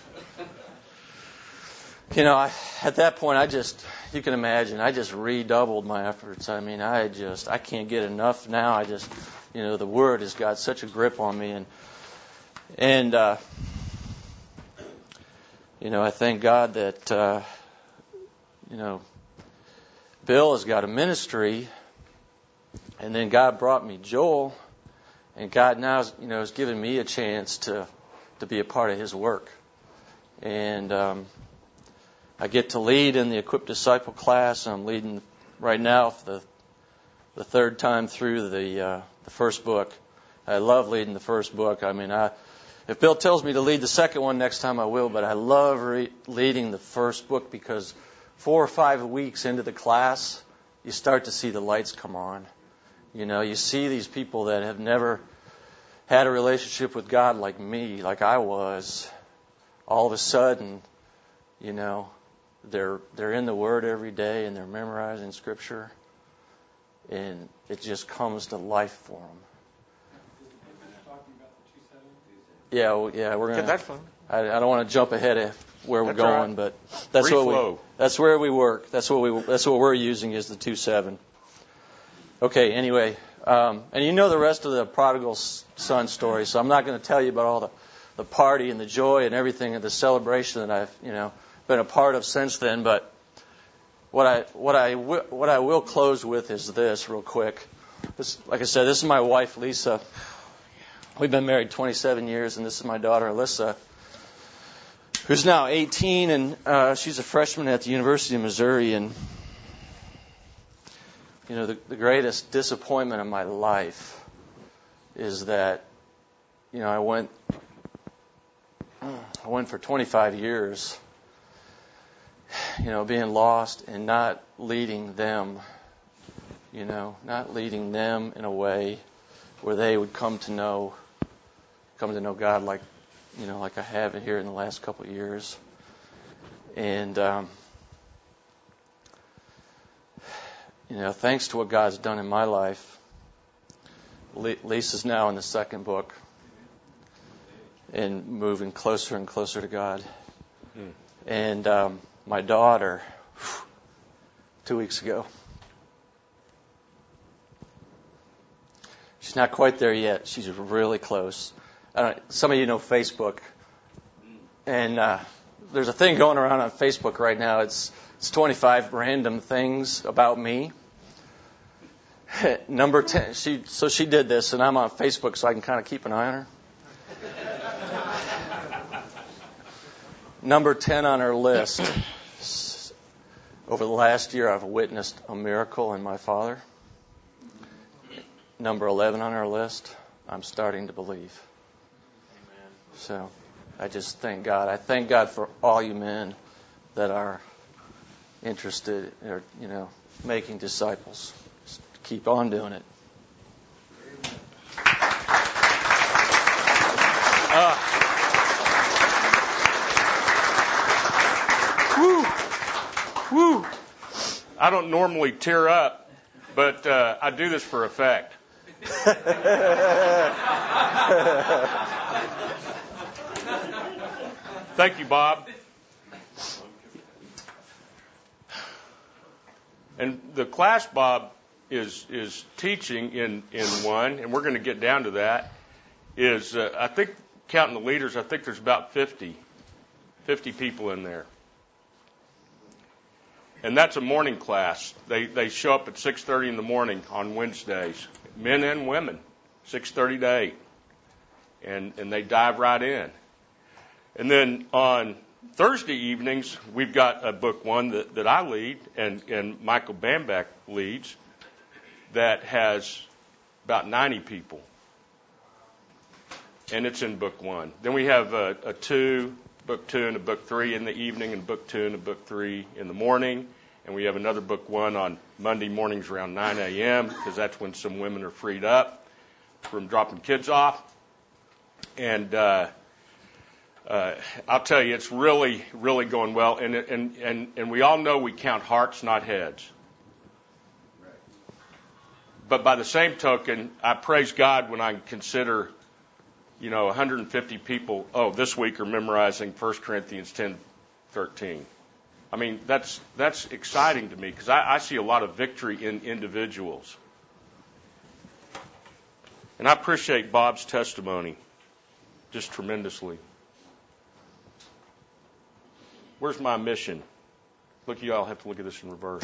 you know, I, at that point, I just. You can imagine, I just redoubled my efforts. I mean, I just, I can't get enough now. I just, you know, the Word has got such a grip on me. And, and uh, you know, I thank God that, uh, you know, Bill has got a ministry. And then God brought me Joel. And God now, you know, has given me a chance to, to be a part of His work. And, um, I get to lead in the Equip Disciple class. I'm leading right now for the the third time through the uh, the first book. I love leading the first book. I mean, I, if Bill tells me to lead the second one next time, I will. But I love re- leading the first book because four or five weeks into the class, you start to see the lights come on. You know, you see these people that have never had a relationship with God like me, like I was. All of a sudden, you know. They're they're in the Word every day and they're memorizing Scripture, and it just comes to life for them. Yeah, well, yeah, we're gonna. That's fun. I, I don't want to jump ahead of where we're That's going, right. but that's Free what flow. we. That's where we work. That's what we. That's what we're using is the two seven. Okay. Anyway, um, and you know the rest of the prodigal son story, so I'm not going to tell you about all the, the party and the joy and everything and the celebration that I've you know been a part of since then. But what I what I wi- what I will close with is this real quick. This, like I said, this is my wife Lisa. We've been married twenty-seven years, and this is my daughter Alyssa, who's now eighteen, and uh, she's a freshman at the University of Missouri. And you know, the, the greatest disappointment of my life is that you know I went I went for twenty-five years, you know, being lost and not leading them, you know, not leading them in a way where they would come to know, come to know God like, you know, like I have it here in the last couple of years. And, um, you know, thanks to what God's done in my life, Lisa's now in the second book and moving closer and closer to God. Hmm. And um, my daughter, two weeks ago, she's not quite there yet. She's really close. I don't, some of you know Facebook, and uh, there's a thing going around on Facebook right now. It's it's twenty-five random things about me. Number ten. She so she did this, and I'm on Facebook, so I can kind of keep an eye on her. Number ten on her list. Over the last year, I've witnessed a miracle in my father. Number eleven on our list, I'm starting to believe. Amen. So I just thank God. I thank God for all you men that are interested or, you know, making disciples. Just keep on doing it. Uh, woo, woo. I don't normally tear up, but uh, I do this for effect. Thank you, Bob. And the class Bob is is teaching in, in one, and we're going to get down to that, is uh, I think, counting the leaders, I think there's about fifty, fifty people in there. And that's a morning class. They they show up at six thirty in the morning on Wednesdays, men and women, six thirty to eight, and and they dive right in. And then on Thursday evenings, we've got a book one that, that I lead and, and Michael Bambeck leads that has about ninety people. And it's in book one. Then we have a, a two, book two and a book three in the evening, and book two and a book three in the morning. And we have another book one on Monday mornings around nine a.m. because that's when some women are freed up from dropping kids off. And uh, uh, I'll tell you, it's really, really going well. And, and, and, and we all know we count hearts, not heads. But by the same token, I praise God when I consider, you know, one hundred fifty people, oh, this week are memorizing First Corinthians ten thirteen. I mean, that's that's exciting to me because I, I see a lot of victory in individuals. And I appreciate Bob's testimony just tremendously. Where's my mission? Look, you all have to look at this in reverse.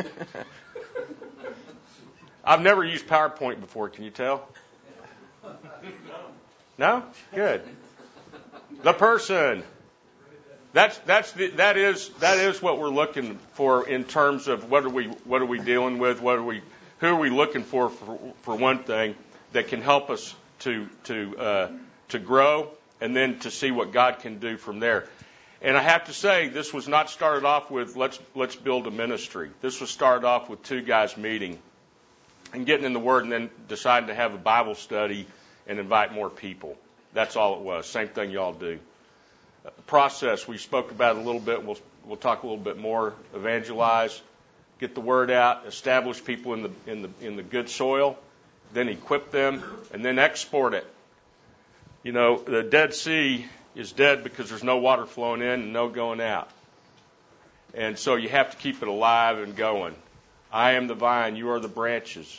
I've never used PowerPoint before, can you tell? No? Good. The person. That's that's the, that is that is what we're looking for in terms of what are we what are we dealing with, what are we who are we looking for for, for one thing that can help us to to uh, to grow and then to see what God can do from there. And I have to say, this was not started off with let's let's build a ministry. This was started off with two guys meeting and getting in the Word and then deciding to have a Bible study and invite more people. That's all it was. Same thing y'all do. Uh, process, we spoke about it a little bit. We'll we'll talk a little bit more. Evangelize, get the word out, establish people in the in the in the good soil, then equip them, and then export it. You know, the Dead Sea is dead because there's no water flowing in and no going out. And so you have to keep it alive and going. I am the vine, you are the branches.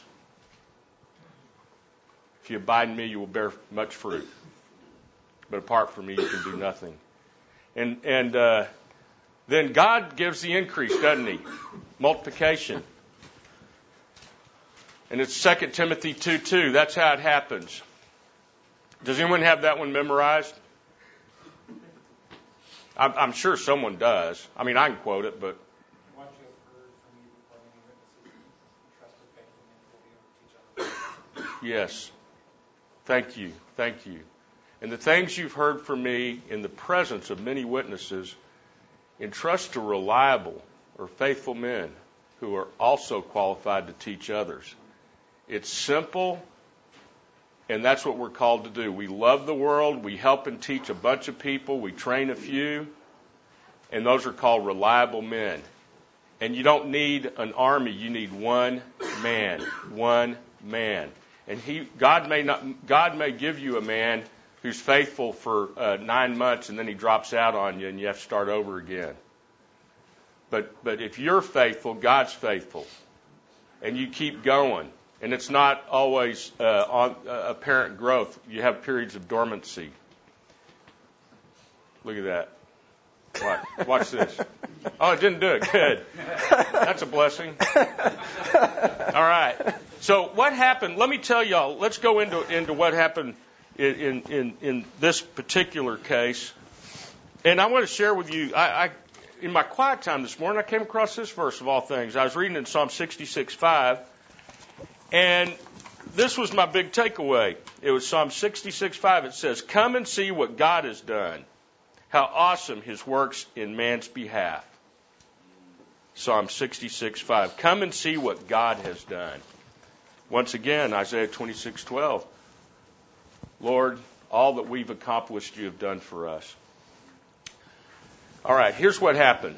If you abide in me, you will bear much fruit. But apart from me, you can do nothing. And and uh, then God gives the increase, doesn't he? Multiplication. And it's Second Timothy two two. That's how it happens. Does anyone have that one memorized? I'm, I'm sure someone does. I mean, I can quote it, but. Yes. Thank you. Thank you. And the things you've heard from me in the presence of many witnesses, entrust to reliable or faithful men who are also qualified to teach others. It's simple, and that's what we're called to do. We love the world. We help and teach a bunch of people. We train a few, and those are called reliable men. And you don't need an army. You need one man. One man. And he, God may not. God may give you a man who's faithful for uh, nine months, and then he drops out on you, and you have to start over again. But but if you're faithful, God's faithful, and you keep going. And it's not always uh, on, uh, apparent growth. You have periods of dormancy. Look at that. Watch, watch this. Oh, it didn't do it. Good. That's a blessing. All right. So what happened? Let me tell y'all. Let's go into into what happened in in, in, in this particular case. And I want to share with you. I, I in my quiet time this morning, I came across this verse of all things. I was reading in Psalm sixty-six five. And this was my big takeaway. It was Psalm sixty-six five. It says, "Come and see what God has done, how awesome his works in man's behalf." Psalm sixty-six five. Come and see what God has done. Once again, Isaiah twenty-six twelve. Lord, all that we've accomplished you have done for us. All right, here's what happened.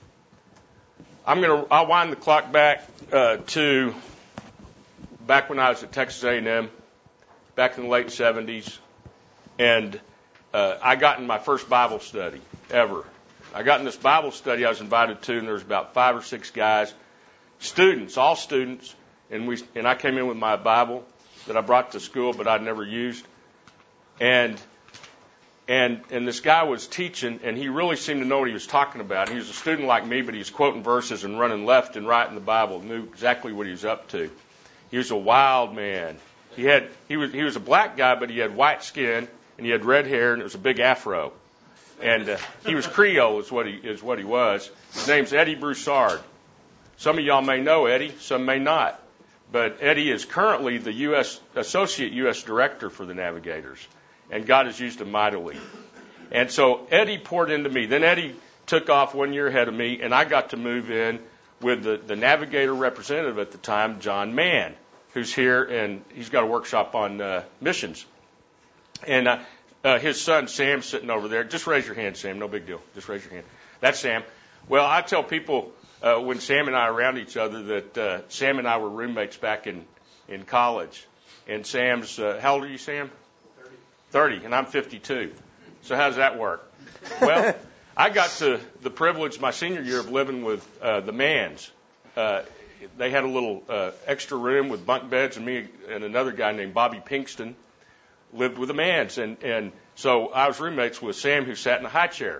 I'm gonna I'll wind the clock back uh, to back when I was at Texas A and M, back in the late seventies, and uh, I got in my first Bible study ever. I got in this Bible study I was invited to, and there was about five or six guys, students, all students, and we and I came in with my Bible that I brought to school but I'd never used, and and and this guy was teaching, and he really seemed to know what he was talking about. He was a student like me, but he was quoting verses and running left and right in the Bible, knew exactly what he was up to. He was a wild man. He had he was he was a black guy, but he had white skin and he had red hair and it was a big afro. And uh, he was Creole, is what he is what he was. His name's Eddie Broussard. Some of y'all may know Eddie, some may not. But Eddie is currently the U S Associate U S Director for the Navigators, and God has used him mightily. And so Eddie poured into me. Then Eddie took off one year ahead of me, and I got to move in with the, the Navigator representative at the time, John Mann, who's here, and he's got a workshop on uh, missions. And uh, uh, his son, Sam's sitting over there. Just raise your hand, Sam. No big deal. Just raise your hand. That's Sam. Well, I tell people uh, when Sam and I are around each other that uh, Sam and I were roommates back in, in college. And Sam's, uh, how old are you, Sam? thirty. thirty, and I'm fifty-two. So how does that work? Well, I got to the privilege my senior year of living with uh, the Manns. Uh, they had a little uh, extra room with bunk beds, and me and another guy named Bobby Pinkston lived with the Manns. And, and so I was roommates with Sam, who sat in a high chair.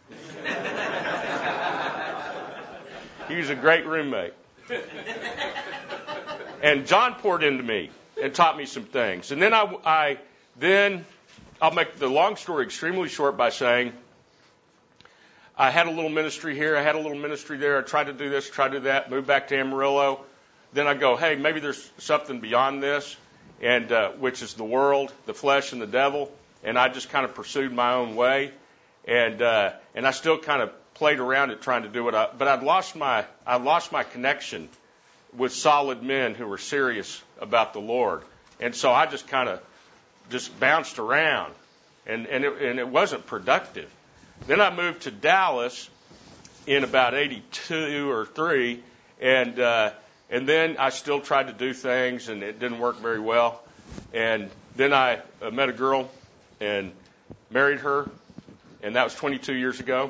He was a great roommate. And John poured into me and taught me some things. And then I, I then I'll make the long story extremely short by saying, I had a little ministry here, I had a little ministry there, I tried to do this, tried to do that, moved back to Amarillo. Then I go, hey, maybe there's something beyond this, and uh, which is the world, the flesh, and the devil. And I just kind of pursued my own way, and uh, and I still kind of played around it trying to do it. But I'd lost my I lost my connection with solid men who were serious about the Lord, and so I just kind of just bounced around, and and it, and it wasn't productive. Then I moved to Dallas in about eighty-two or three, and uh, and then I still tried to do things, and it didn't work very well. And then I uh, met a girl and married her, and that was twenty-two years ago.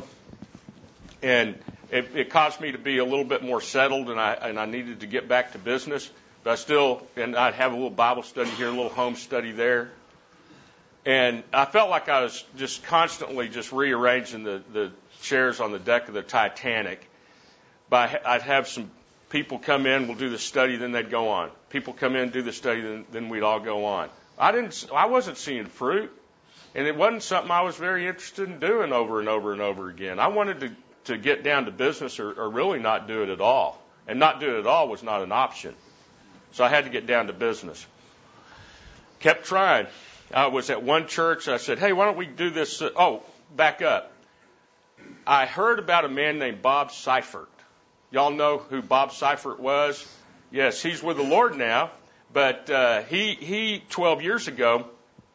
And it, it caused me to be a little bit more settled, and I and I needed to get back to business. But I still, and I'd have a little Bible study here, a little home study there. And I felt like I was just constantly just rearranging the, the chairs on the deck of the Titanic. But I'd have some people come in, we'll do the study, then they'd go on. People come in, do the study, then, then we'd all go on. I didn't, I wasn't seeing fruit, and it wasn't something I was very interested in doing over and over and over again. I wanted to, to get down to business or, or really not do it at all. And not do it at all was not an option. So I had to get down to business. Kept trying. I was at one church. I said, hey, why don't we do this? Uh, oh, back up. I heard about a man named Bob Seifert. Y'all know who Bob Seifert was? Yes, he's with the Lord now. But uh, he, he, twelve years ago,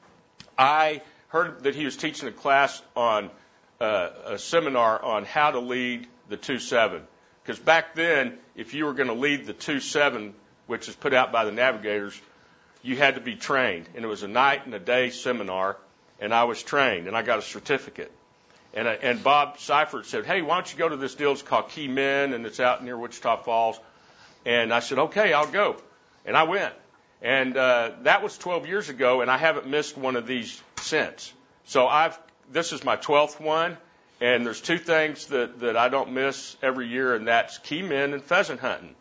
I heard that he was teaching a class on uh, a seminar on how to lead the two seven. Because back then, if you were going to lead the two seven, which is put out by the Navigators, you had to be trained. And it was a night and a day seminar, and I was trained, and I got a certificate. And, uh, and Bob Seifert said, hey, why don't you go to this deal? It's called Key Men, and it's out near Wichita Falls. And I said, okay, I'll go. And I went. And uh, that was twelve years ago, and I haven't missed one of these since. So I've this is my twelfth one, and there's two things that, that I don't miss every year, and that's Key Men and pheasant hunting.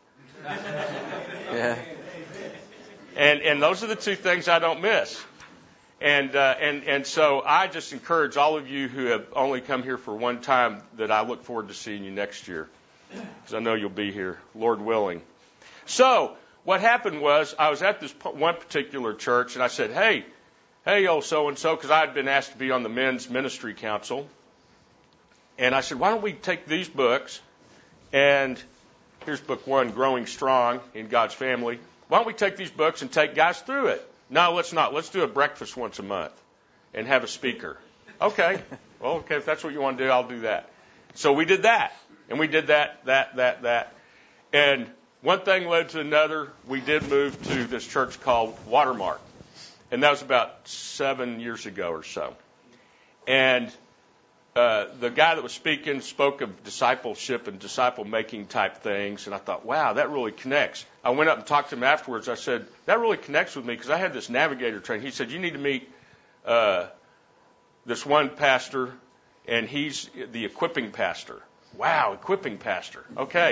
Yeah. And and those are the two things I don't miss. And uh, and and so I just encourage all of you who have only come here for one time that I look forward to seeing you next year, because I know you'll be here, Lord willing. So what happened was I was at this one particular church, and I said, hey, hey, old so-and-so, because I had been asked to be on the men's ministry council. And I said, why don't we take these books, and here's book one, Growing Strong in God's Family. Why don't we take these books and take guys through it? No, let's not. Let's do a breakfast once a month and have a speaker. Okay. Well, okay, if that's what you want to do, I'll do that. So we did that. And we did that, that, that, that. And one thing led to another. We did move to this church called Watermark. And that was about seven years ago or so. And uh, the guy that was speaking spoke of discipleship and disciple-making type things. And I thought, wow, that really connects. I went up and talked to him afterwards. I said, that really connects with me because I had this navigator training. He said, you need to meet uh, this one pastor, and he's the equipping pastor. Wow, equipping pastor. Okay.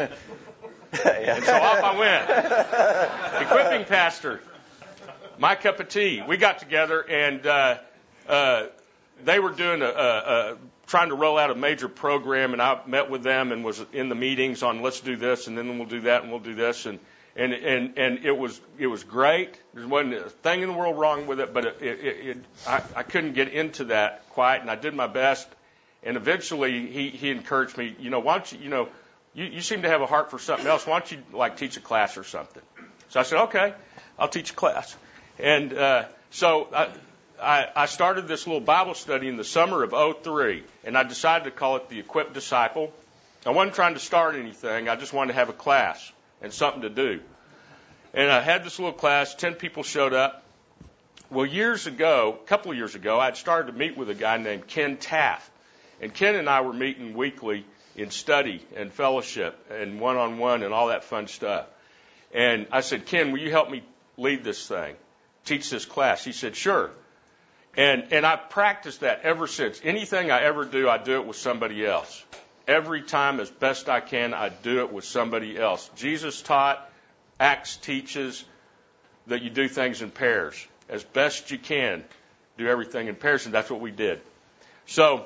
And so off I went. Equipping pastor. My cup of tea. We got together, and uh, uh, they were doing a, a, a trying to roll out a major program, and I met with them and was in the meetings on let's do this, and then we'll do that, and we'll do this, and and and, and it was it was great. There wasn't a thing in the world wrong with it, but it, it, it, I, I couldn't get into that quite, and I did my best. And eventually, he he encouraged me. You know, why don't you you know you, you seem to have a heart for something else. Why don't you like teach a class or something? So I said, okay, I'll teach a class. And uh, so I, I, I started this little Bible study in the summer of oh three, and I decided to call it the Equipped Disciple. I wasn't trying to start anything. I just wanted to have a class and something to do. And I had this little class. Ten people showed up. Well, years ago, a couple of years ago, I'd started to meet with a guy named Ken Taft. And Ken and I were meeting weekly in study and fellowship and one-on-one and all that fun stuff. And I said, Ken, will you help me lead this thing, teach this class? He said, sure. And and I've practiced that ever since. Anything I ever do, I do it with somebody else. Every time, as best I can, I do it with somebody else. Jesus taught, Acts teaches that you do things in pairs. As best you can, do everything in pairs, and that's what we did. So,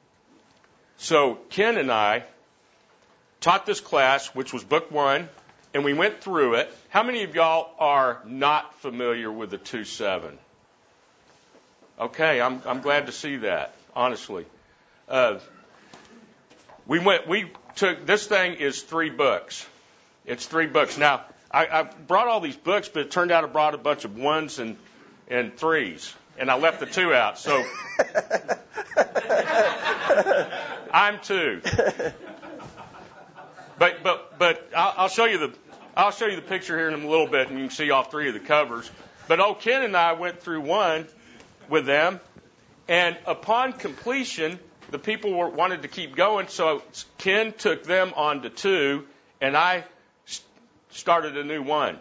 so Ken and I taught this class, which was book one, and we went through it. How many of y'all are not familiar with the two seven? Okay, I'm I'm glad to see that, honestly. Uh, we went. We took this thing is three books. It's three books. Now I, I brought all these books, but it turned out I brought a bunch of ones and and threes, and I left the two out. So I'm two. But but but I'll, I'll show you the I'll show you the picture here in a little bit, and you can see all three of the covers. But old Ken and I went through one with them, And upon completion, the people were, wanted to keep going, so Ken took them on to two, and I started a new one.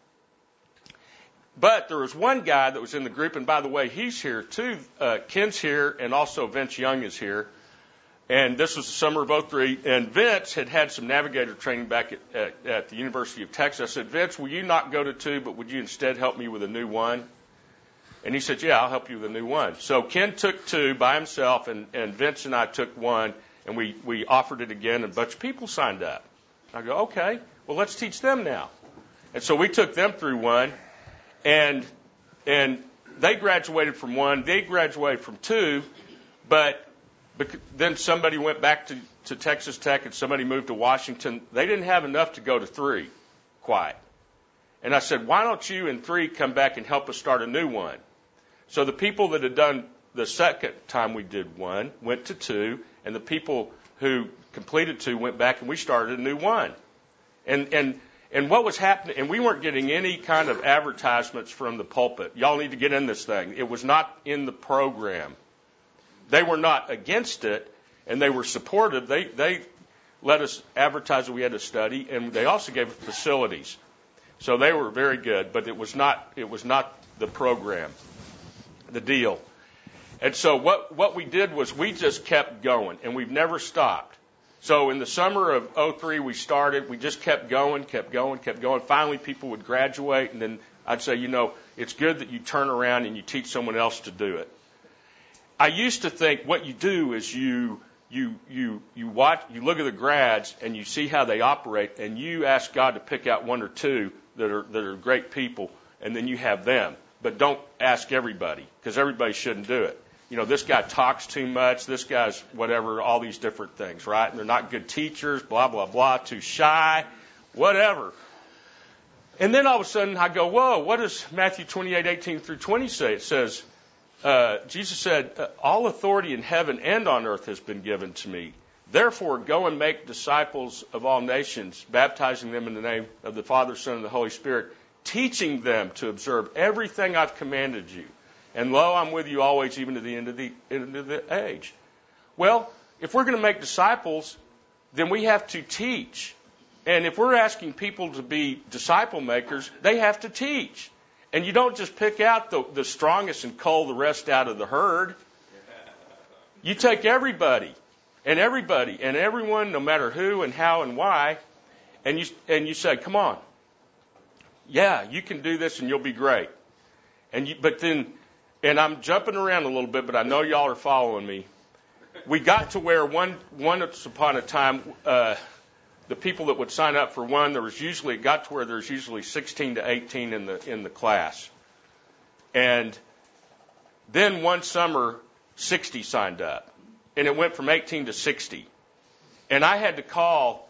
But there was one guy that was in the group, and by the way, he's here too. Uh, Ken's here, and also Vince Young is here. And this was the summer of oh three, and Vince had had some navigator training back at, at, at the University of Texas. I said, Vince, will you not go to two, but would you instead help me with a new one? And he said, yeah, I'll help you with a new one. So Ken took two by himself, and, and Vince and I took one, and we, we offered it again, and a bunch of people signed up. I go, okay, well, let's teach them now. And so we took them through one, and and they graduated from one, they graduated from two, but then somebody went back to, to Texas Tech and somebody moved to Washington. They didn't have enough to go to three quite. And I said, why don't you in three come back and help us start a new one? So the people that had done the second time we did one went to two, and the people who completed two went back and we started a new one. And and and what was happening, and we weren't getting any kind of advertisements from the pulpit. Y'all need to get in this thing. It was not in the program. They were not against it, and they were supportive. They they let us advertise that we had a study, and they also gave us facilities. So they were very good, but it was not it was not the program, the deal. And so what what we did was we just kept going, and we've never stopped. So in the summer of oh three we started. We just kept going, kept going, kept going. Finally, people would graduate, and then I'd say, you know, it's good that you turn around and you teach someone else to do it. I used to think what you do is you you you you watch, you look at the grads and you see how they operate, and you ask God to pick out one or two that are that are great people, and then you have them. But don't ask everybody, because everybody shouldn't do it. You know, this guy talks too much, this guy's whatever, all these different things, right? And they're not good teachers, blah, blah, blah, too shy, whatever. And then all of a sudden I go, whoa, what does Matthew twenty-eight, eighteen through twenty say? It says, Uh, Jesus said, all authority in heaven and on earth has been given to me. Therefore, go and make disciples of all nations, baptizing them in the name of the Father, Son, and the Holy Spirit, teaching them to observe everything I've commanded you. And lo, I'm with you always, even to the end of the end of the age. Well, if we're going to make disciples, then we have to teach. And if we're asking people to be disciple makers, they have to teach. And you don't just pick out the, the strongest and cull the rest out of the herd. You take everybody, and everybody, and everyone, no matter who and how and why, and you and you say, come on. Yeah, you can do this and you'll be great. And you, but then, and I'm jumping around a little bit, but I know y'all are following me. We got to where one once upon a time, uh, the people that would sign up for one, there was usually, it got to where there's usually sixteen to eighteen in the in the class. And then one summer, sixty signed up. And it went from eighteen to sixty. And I had to call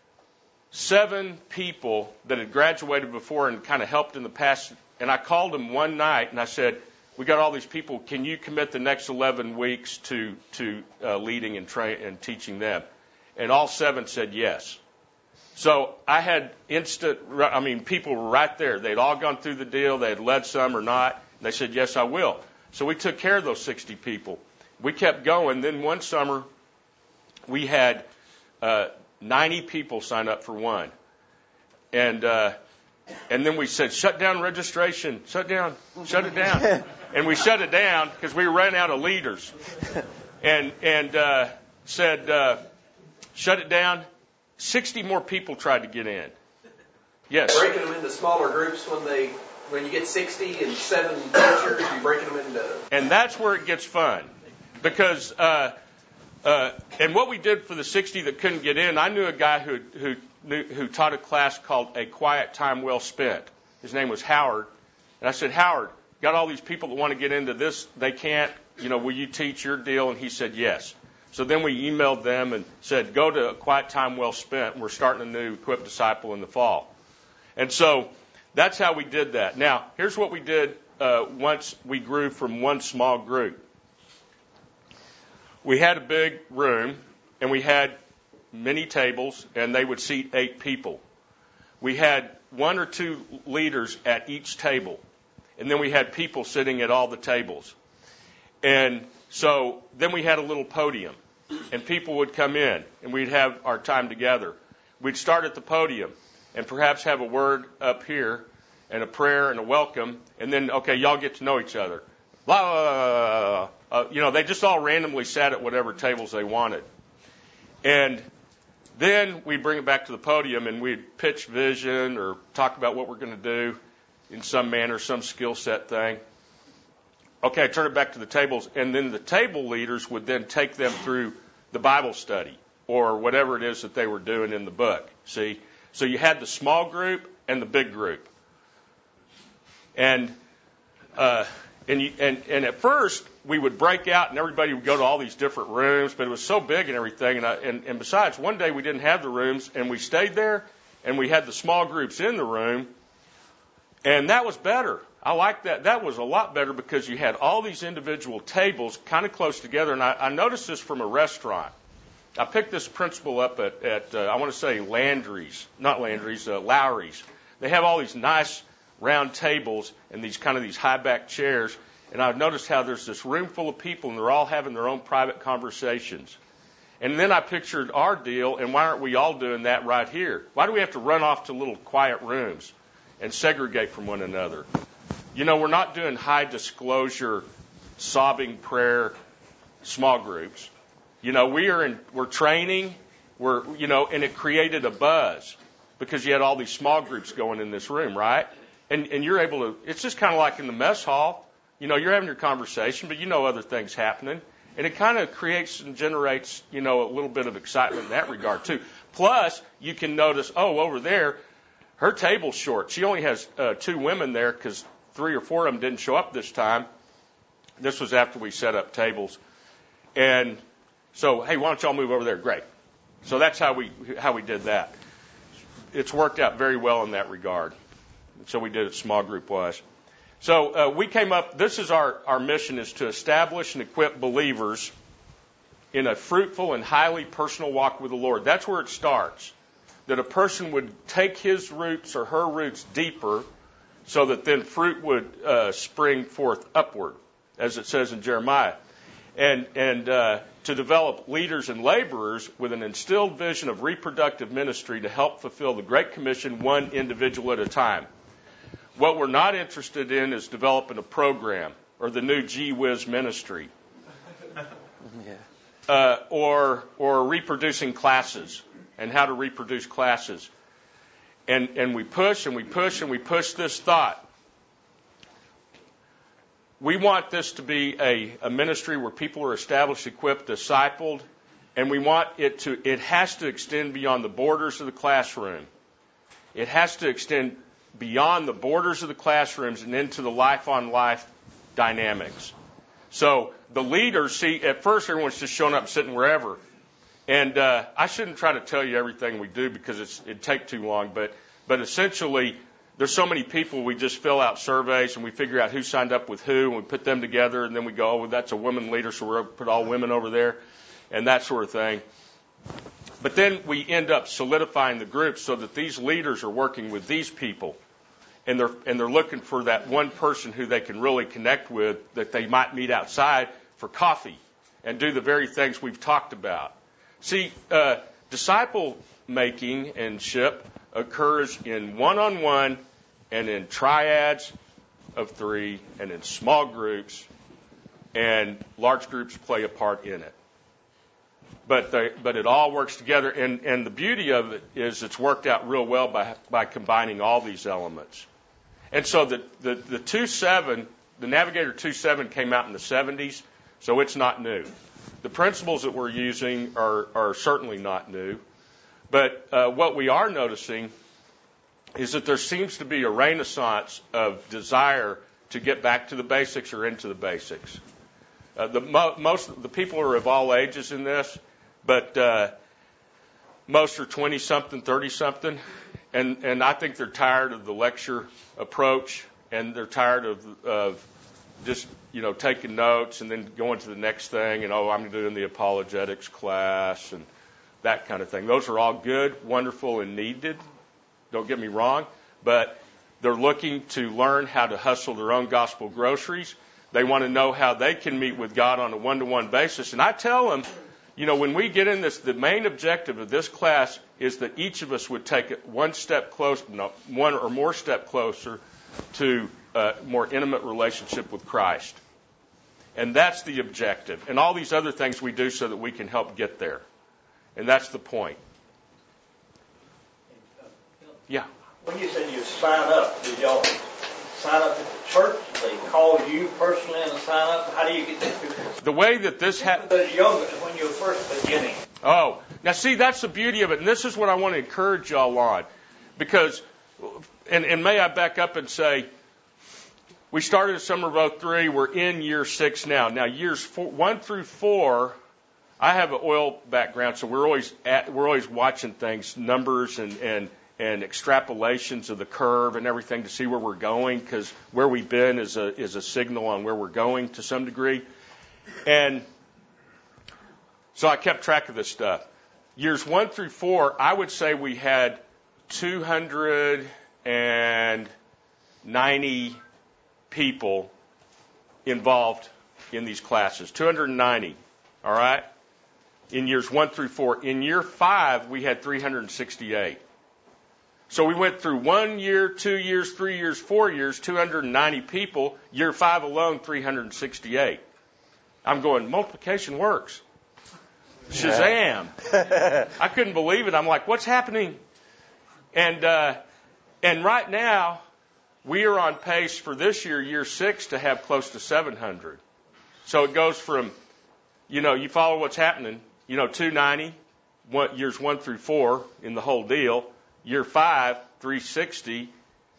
seven people that had graduated before and kind of helped in the past. And I called them one night and I said, we got all these people. Can you commit the next eleven weeks to, to uh, leading and, tra- and teaching them? And all seven said yes. So I had instant, I mean, people were right there. They'd all gone through the deal. They had led some or not. And they said, yes, I will. So we took care of those sixty people. We kept going. Then one summer, we had uh, ninety people sign up for one. And uh, and then we said, shut down registration. Shut down. Shut it down. And we shut it down because we ran out of leaders. And, and uh, said, uh, shut it down. sixty more people tried to get in. Yes. Breaking them into smaller groups when they, when you get sixty and seven teachers, you're breaking them into. And that's where it gets fun, because uh, uh, and what we did for the sixty that couldn't get in, I knew a guy who who knew, who taught a class called A Quiet Time Well Spent. His name was Howard, and I said, Howard, got all these people that want to get into this, they can't. You know, will you teach your deal? And he said yes. So then we emailed them and said, go to A Quiet Time Well Spent. We're starting a new Equip Disciple in the fall. And so that's how we did that. Now, here's what we did uh, once we grew from one small group. We had a big room, and we had many tables, and they would seat eight people. We had one or two leaders at each table, and then we had people sitting at all the tables. And So then we had a little podium, and people would come in, and we'd have our time together. We'd start at the podium and perhaps have a word up here and a prayer and a welcome, and then, okay, y'all get to know each other. Blah, blah, blah, blah. Uh, you know, they just all randomly sat at whatever tables they wanted. And then we'd bring it back to the podium, and we'd pitch vision or talk about what we're going to do in some manner, some skill set thing. Okay, turn it back to the tables, and then the table leaders would then take them through the Bible study or whatever it is that they were doing in the book. See? So you had the small group and the big group. And uh, and, you, and and at first, we would break out, and everybody would go to all these different rooms, but it was so big and everything. And, I, and, and besides, one day we didn't have the rooms, and we stayed there, and we had the small groups in the room, and that was better. I liked that. That was a lot better because you had all these individual tables kind of close together. And I, I noticed this from a restaurant. I picked this principle up at, at uh, I want to say Landry's, not Landry's, uh, Lowry's. They have all these nice round tables and these kind of these high back chairs. And I've noticed how there's this room full of people and they're all having their own private conversations. And then I pictured our deal, and why aren't we all doing that right here? Why do we have to run off to little quiet rooms and segregate from one another? You know, we're not doing high disclosure, sobbing prayer, small groups. You know, we are in, we're training, we're, you know, and it created a buzz because you had all these small groups going in this room, right? And, and you're able to, it's just kind of like in the mess hall. You know, you're having your conversation, but you know other things happening. And it kind of creates and generates, you know, a little bit of excitement in that regard, too. Plus, you can notice, oh, over there, her table's short. She only has uh, two women there because three or four of them didn't show up this time. This was after we set up tables. And so, hey, why don't y'all move over there? Great. So that's how we how we did that. It's worked out very well in that regard. So we did it small group-wise. So uh, we came up, this is our, our mission, is to establish and equip believers in a fruitful and highly personal walk with the Lord. That's where it starts. That a person would take his roots or her roots deeper so that then fruit would uh, spring forth upward, as it says in Jeremiah. And, and uh, to develop leaders and laborers with an instilled vision of reproductive ministry to help fulfill the Great Commission one individual at a time. What we're not interested in is developing a program or the new Gee Whiz ministry, yeah. uh, or or reproducing classes and how to reproduce classes. And and we push and we push and we push this thought. We want this to be a, a ministry where people are established, equipped, discipled, and we want it to. It has to extend beyond the borders of the classroom. It has to extend beyond the borders of the classrooms and into the life-on-life dynamics. So the leaders, see, at first everyone's just showing up and sitting wherever. And uh, I shouldn't try to tell you everything we do because it's, it'd take too long. But, but essentially, there's so many people, we just fill out surveys and we figure out who signed up with who, and we put them together, and then we go, oh, well, that's a women leader, so we're going to put all women over there, and that sort of thing. But then we end up solidifying the groups so that these leaders are working with these people. And they're and they're looking for that one person who they can really connect with, that they might meet outside for coffee and do the very things we've talked about. See, uh, disciple making and ship occurs in one-on-one and in triads of three and in small groups, and large groups play a part in it. But they, but it all works together, and, and the beauty of it is it's worked out real well by by combining all these elements. And so the, the, the two seven, the Navigator two seven came out in the seventies, so it's not new. The principles that we're using are, are certainly not new. But uh, what we are noticing is that there seems to be a renaissance of desire to get back to the basics or into the basics. Uh, the mo- most the people are of all ages in this, but uh, most are twenty-something, thirty-something. And and I think they're tired of the lecture approach, and they're tired of of just, you know, taking notes and then going to the next thing, and, oh, I'm doing the apologetics class and that kind of thing. Those are all good, wonderful, and needed. Don't get me wrong. But they're looking to learn how to hustle their own gospel groceries. They want to know how they can meet with God on a one-to-one basis. And I tell them, you know, when we get in this, the main objective of this class is that each of us would take it one step closer, no, one or more step closer to a more intimate relationship with Christ. And that's the objective. And all these other things we do so that we can help get there. And that's the point. Yeah. When you said you sign up, did y'all sign up at the church? Did they call you personally and sign up? How do you get these people? The way that this happened. The young, when you were first beginning. Oh, now see, that's the beauty of it. And this is what I want to encourage y'all on. Because, and, and may I back up and say, we started at Summer of oh three. We're in year six now. Now, years four, one through four, I have an oil background, so we're always at, we're always watching things, numbers and, and, and extrapolations of the curve and everything to see where we're going, because where we've been is a is a signal on where we're going to some degree. And so I kept track of this stuff. Years one through four, I would say we had two hundred ninety people involved in these classes. two hundred ninety, all right? In years one through four. In year five, we had three hundred sixty-eight. So we went through one year, two years, three years, four years, two hundred ninety people. Year five alone, three hundred sixty-eight. I'm going, multiplication works. Shazam. I couldn't believe it. I'm like, what's happening? And uh, and right now, we are on pace for this year, year six, to have close to seven hundred. So it goes from, you know, you follow what's happening, you know, two hundred ninety, one, years one through four in the whole deal. Year five, three hundred sixty.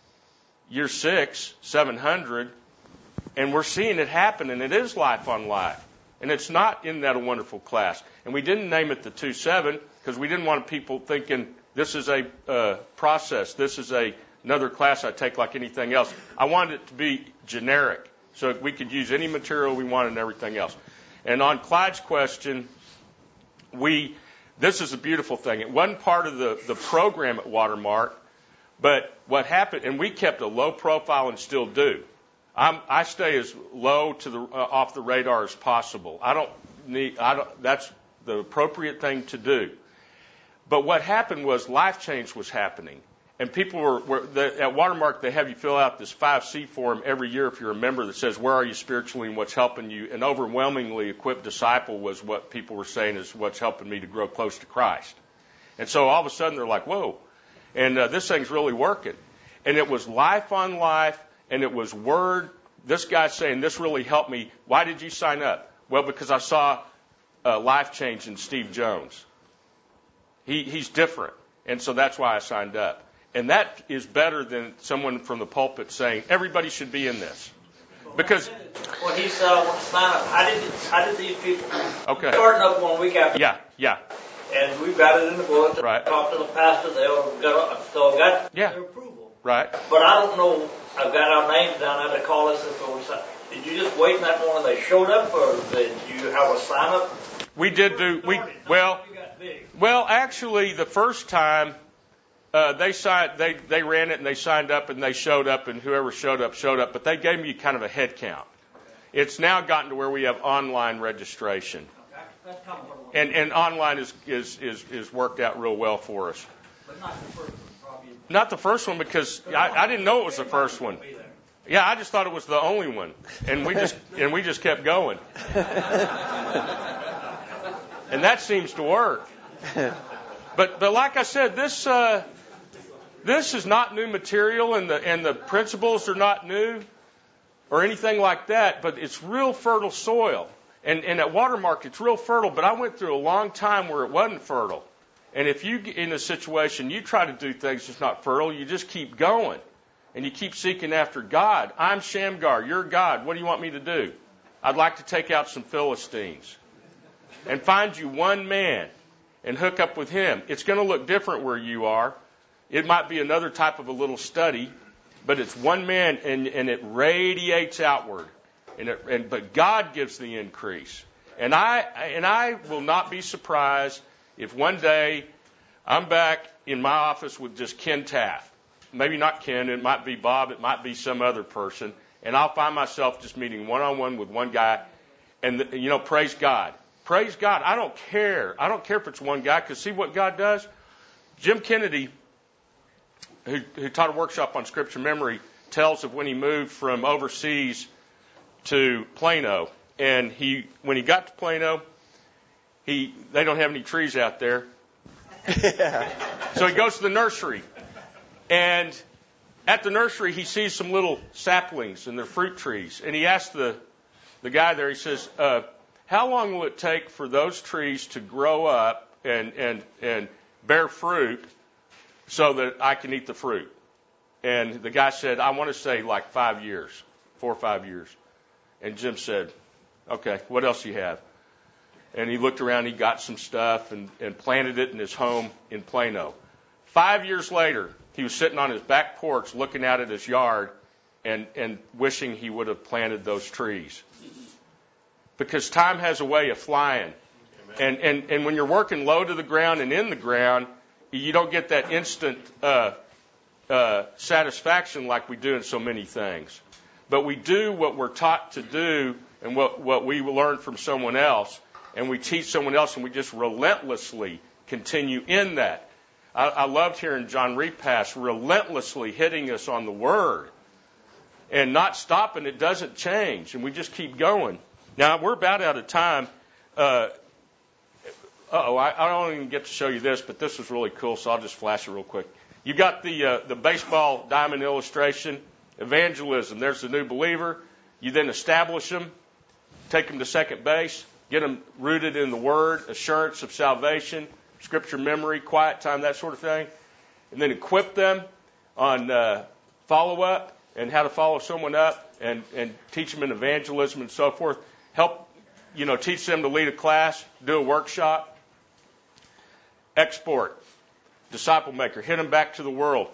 Year six, seven hundred. And we're seeing it happen, and it is life on life. And it's not, isn't that a wonderful class? And we didn't name it the two seven because we didn't want people thinking this is a uh, process, this is a another class I take like anything else. I wanted it to be generic so we could use any material we wanted and everything else. And on Clyde's question, we this is a beautiful thing. It wasn't part of the, the program at Watermark, but what happened, and we kept a low profile and still do. I'm, I stay as low to the uh, off the radar as possible. I don't need. I don't. That's the appropriate thing to do. But what happened was life change was happening, and people were, were the, at Watermark. They have you fill out this five C form every year if you're a member that says where are you spiritually and what's helping you. And overwhelmingly, equipped disciple was what people were saying is what's helping me to grow close to Christ. And so all of a sudden they're like, whoa, and uh, this thing's really working. And it was life on life. And it was word, this guy saying, this really helped me. Why did you sign up? Well, because I saw uh, life change in Steve Jones. He, he's different. And so that's why I signed up. And that is better than someone from the pulpit saying, everybody should be in this. Because when he said I want to sign up, how did, how did these people, okay. starting up one week after? Yeah, yeah. And we've got it in the book. Right. Talked to the pastor. They all got, so I got yeah. their approval. Right. But I don't know. I've got our names down there to call us if it was. Did you just wait in that morning they showed up, or did you have a sign up? We did do. We well. Well, actually, the first time uh, they signed, they they ran it and they signed up and they showed up, and whoever showed up showed up. But they gave me kind of a head count. It's now gotten to where we have online registration, and and online is is is, is worked out real well for us. But not the first one, probably. Not the first one because I, I didn't know it was the first one. Yeah, I just thought it was the only one, and we just and we just kept going. And that seems to work. But but like I said, this uh, this is not new material, and the and the principles are not new or anything like that. But it's real fertile soil, and and at Watermark it's real fertile. But I went through a long time where it wasn't fertile. And if you get in a situation, you try to do things that's not fertile, you just keep going. And you keep seeking after God. I'm Shamgar, you're God. What do you want me to do? I'd like to take out some Philistines and find you one man and hook up with him. It's going to look different where you are. It might be another type of a little study, but it's one man, and, and it radiates outward. And, it, and but God gives the increase. And I and I will not be surprised if one day I'm back in my office with just Ken Taft. Maybe not Ken, it might be Bob, it might be some other person. and I'll find myself just meeting one-on-one with one guy, and, the, you know, praise God. Praise God. I don't care. I don't care if it's one guy, because see what God does? Jim Kennedy, who, who taught a workshop on scripture memory, tells of when he moved from overseas to Plano, and he when he got to Plano, he they don't have any trees out there. Yeah. So he goes to the nursery, and at the nursery he sees some little saplings and they're fruit trees, and he asks the the guy there, he says, uh, how long will it take for those trees to grow up and and and bear fruit so that I can eat the fruit? And the guy said, I want to say like five years, four or five years. And Jim said, okay, what else do you have? And he looked around, he got some stuff and, and planted it in his home in Plano. Five years later, he was sitting on his back porch looking out at his yard and, and wishing he would have planted those trees. Because time has a way of flying. And, and, and when you're working low to the ground and in the ground, you don't get that instant uh, uh, satisfaction like we do in so many things. But we do what we're taught to do and what, what we learn from someone else, and we teach someone else, and we just relentlessly continue in that. I, I loved hearing John Repass relentlessly hitting us on the Word and not stopping. It doesn't change, and we just keep going. Now, we're about out of time. Uh, uh-oh, I, I don't even get to show you this, but this was really cool, so I'll just flash it real quick. You got the uh, the baseball diamond illustration. Evangelism. There's the new believer. You then establish them, take them to second base, get them rooted in the Word, assurance of salvation, scripture memory, quiet time, that sort of thing, and then equip them on uh, follow-up and how to follow someone up, and, and teach them in evangelism and so forth. Help, you know, teach them to lead a class, do a workshop. Export, disciple maker, hit them back to the world.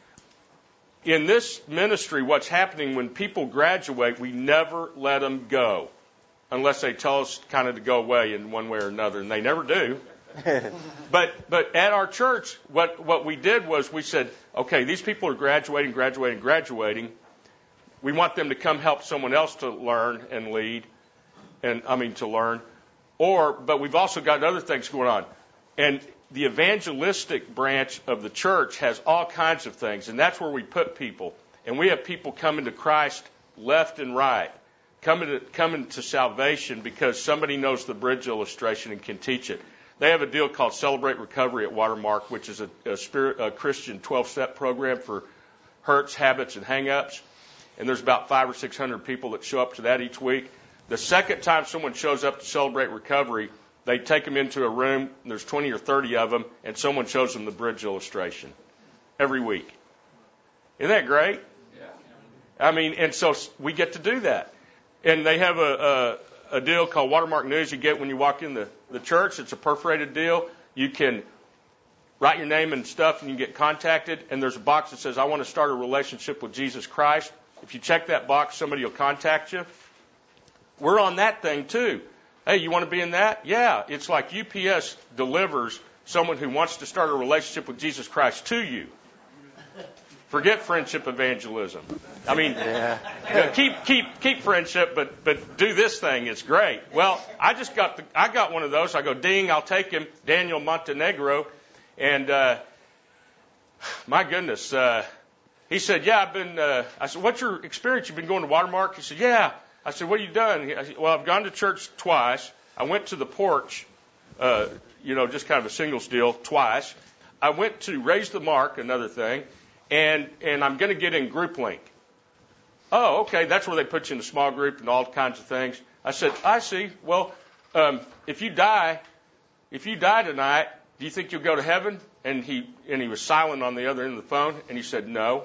In this ministry, what's happening when people graduate, we never let them go unless they tell us kind of to go away in one way or another, and they never do. but but at our church, what, what we did was we said, okay, these people are graduating, graduating, graduating. We want them to come help someone else to learn and lead, and I mean to learn. Or, but we've also got other things going on. And the evangelistic branch of the church has all kinds of things, and that's where we put people. And we have people coming to Christ left and right, coming to, coming to salvation because somebody knows the bridge illustration and can teach it. They have a deal called Celebrate Recovery at Watermark, which is a, a, spirit, a Christian twelve-step program for hurts, habits, and hang-ups. And there's about five or six hundred people that show up to that each week. The second time someone shows up to Celebrate Recovery, they take them into a room, and there's twenty or thirty of them, and someone shows them the bridge illustration every week. Isn't that great? Yeah. I mean, and so we get to do that. And they have a, a, a deal called Watermark News you get when you walk in the, the church. It's a perforated deal. You can write your name and stuff, and you get contacted, and there's a box that says, I want to start a relationship with Jesus Christ. If you check that box, somebody will contact you. We're on that thing, too. Hey, you want to be in that? Yeah. It's like U P S delivers someone who wants to start a relationship with Jesus Christ to you. Forget friendship evangelism. I mean, yeah. keep keep keep friendship, but but do this thing. It's great. Well, I just got the, I got one of those. I go, ding, I'll take him, Daniel Montenegro, and uh, my goodness, uh, he said, yeah, I've been. Uh, I said, what's your experience? You've been going to Watermark? He said, yeah. I said, what have you done? I said, well, I've gone to church twice. I went to the porch, uh, you know, just kind of a singles deal twice. I went to Raise the Mark, another thing, and and I'm going to get in Group Link. Oh, okay, that's where they put you in a small group and all kinds of things. I said, I see. Well, um, if you die, if you die tonight, do you think you'll go to heaven? And he and he was silent on the other end of the phone, and he said, no.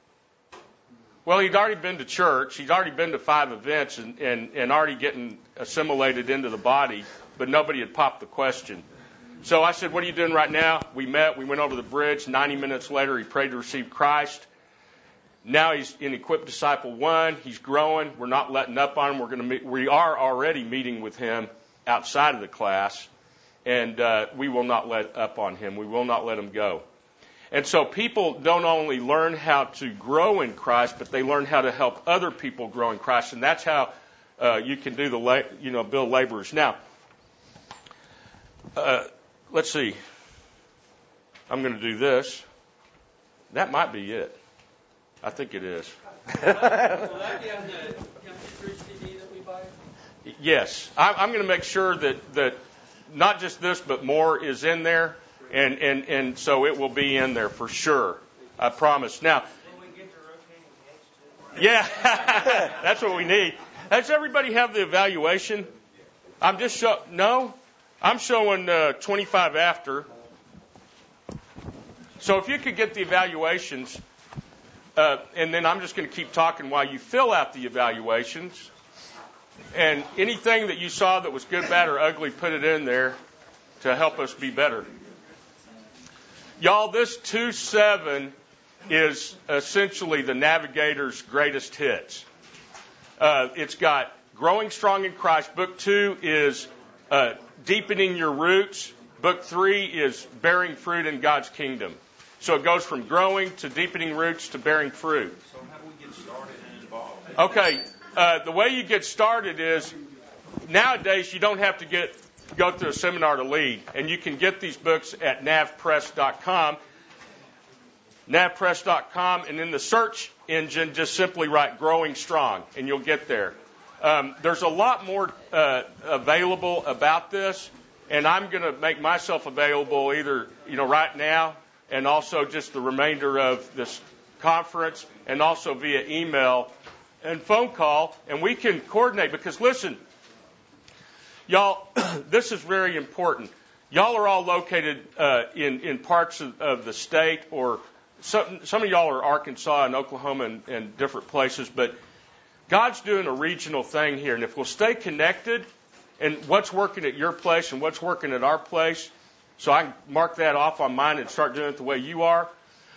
Well, he'd already been to church. He'd already been to five events and, and, and already getting assimilated into the body, but nobody had popped the question. So I said, what are you doing right now? We met. We went over the bridge. ninety minutes later, he prayed to receive Christ. Now he's in Equipped Disciple one. He's growing. We're not letting up on him. We're going to meet, we are already meeting with him outside of the class, and uh, we will not let up on him. We will not let him go. And so people don't only learn how to grow in Christ, but they learn how to help other people grow in Christ. And that's how uh, you can do the, la- you know, build laborers. Now, uh, let's see. I'm going to do this. That might be it. I think it is. Will that be on the M P three C D that we buy? Yes. I'm, I'm going to make sure that, that not just this, but more is in there. And, and, and so it will be in there for sure. I promise. Now, Will we get the rotating heads too? yeah, that's what we need. Does everybody have the evaluation? I'm just show. No, I'm showing uh, twenty-five after. So if you could get the evaluations, uh, and then I'm just going to keep talking while you fill out the evaluations. And anything that you saw that was good, bad, or ugly, put it in there to help us be better. Y'all, this two seven is essentially the Navigator's greatest hits. Uh, it's got Growing Strong in Christ. Book two is uh, Deepening Your Roots. Book three is Bearing Fruit in God's Kingdom. So it goes from growing to deepening roots to bearing fruit. So how do we get started and involved? Okay, uh, the way you get started is nowadays you don't have to get go through a seminar to lead, and you can get these books at nav press dot com. nav press dot com, and in the search engine, just simply write Growing Strong, and you'll get there. Um, there's a lot more uh, available about this, and I'm going to make myself available either, you know, right now, and also just the remainder of this conference, and also via email and phone call, and we can coordinate. Because listen, y'all, this is very important. Y'all are all located uh, in in parts of, of the state, or some some of y'all are Arkansas and Oklahoma and, and different places, but God's doing a regional thing here, and if we'll stay connected, and what's working at your place and what's working at our place, so I can mark that off on mine and start doing it the way you are.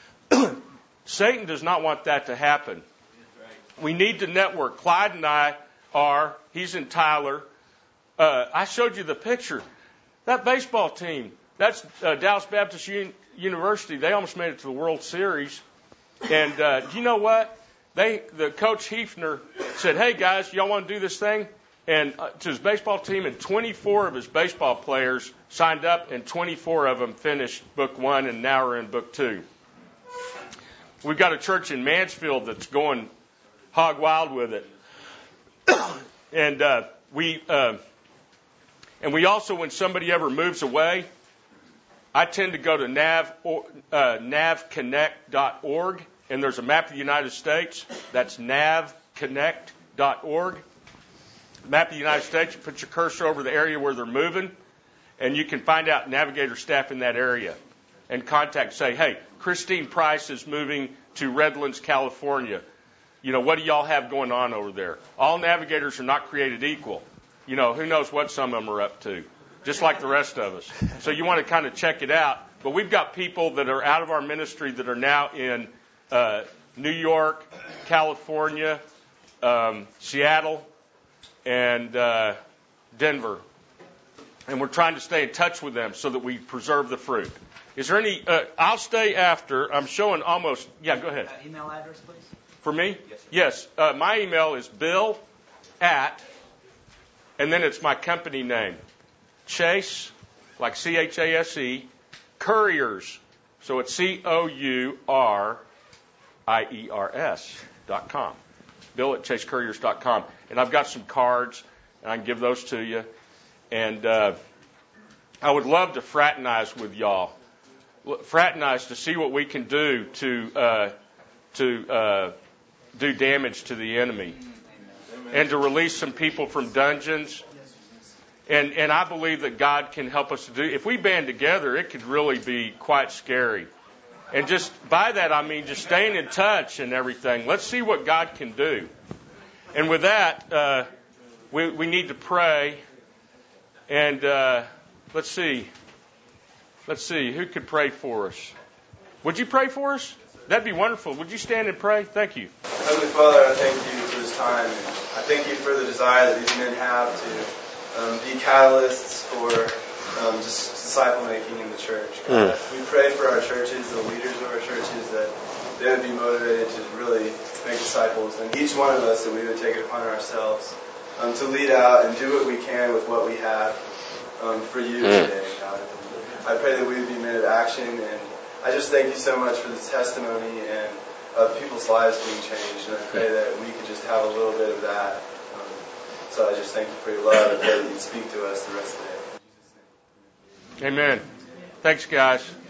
Satan does not want that to happen. We need to network. Clyde and I are, he's in Tyler. Uh, I showed you the picture. That baseball team, that's uh, Dallas Baptist Un- University. They almost made it to the World Series. And uh, do you know what? They, the coach Hefner said, hey, guys, y'all want to do this thing? And uh, to his baseball team, and twenty-four of his baseball players signed up, and twenty-four of them finished book one, and now we're in book two. We've got a church in Mansfield that's going hog wild with it. and uh, we uh, and we also, when somebody ever moves away, I tend to go to nav, uh, nav connect dot org, and there's a map of the United States. That's nav connect dot org. Map of the United States, you put your cursor over the area where they're moving, and you can find out Navigator staff in that area and contact, say, hey, Christine Price is moving to Redlands, California. You know, what do y'all have going on over there? All Navigators are not created equal. You know, who knows what some of them are up to, just like the rest of us. So you want to kind of check it out. But we've got people that are out of our ministry that are now in uh, New York, California, um, Seattle, and uh, Denver. And we're trying to stay in touch with them so that we preserve the fruit. Is there any, uh, I'll stay after. I'm showing almost, yeah, go ahead. Uh, email address, please. For me? Yes, sir. Yes. Uh, my email is bill at, and then it's my company name, Chase, like C H A S E, Couriers. So it's C O U R I E R S dot com. Bill at chase couriers dot com. And I've got some cards, and I can give those to you. And uh, I would love to fraternize with y'all. Fraternize to see what we can do to uh, to uh, do damage to the enemy. Amen. And to release some people from dungeons. And and I believe that God can help us to do. If we band together, it could really be quite scary. And just by that, I mean just staying in touch and everything. Let's see what God can do. And with that, uh, we, we need to pray. And uh, let's see. Let's see. Who could pray for us? Would you pray for us? That'd be wonderful. Would you stand and pray? Thank you. Heavenly Father, I thank you for this time. I thank you for the desire that these men have to um, be catalysts for um, just disciple making in the church. God, we pray for our churches, the leaders of our churches, that they would be motivated to really make disciples, and each one of us that we would take it upon ourselves um, to lead out and do what we can with what we have um, for you today, God. I pray that we would be men of action, and I just thank you so much for the testimony and of people's lives being changed, and I pray that we could just have a little bit of that. Um, so I just thank you for your love and pray that you'd speak to us the rest of the day. Amen. Thanks, guys.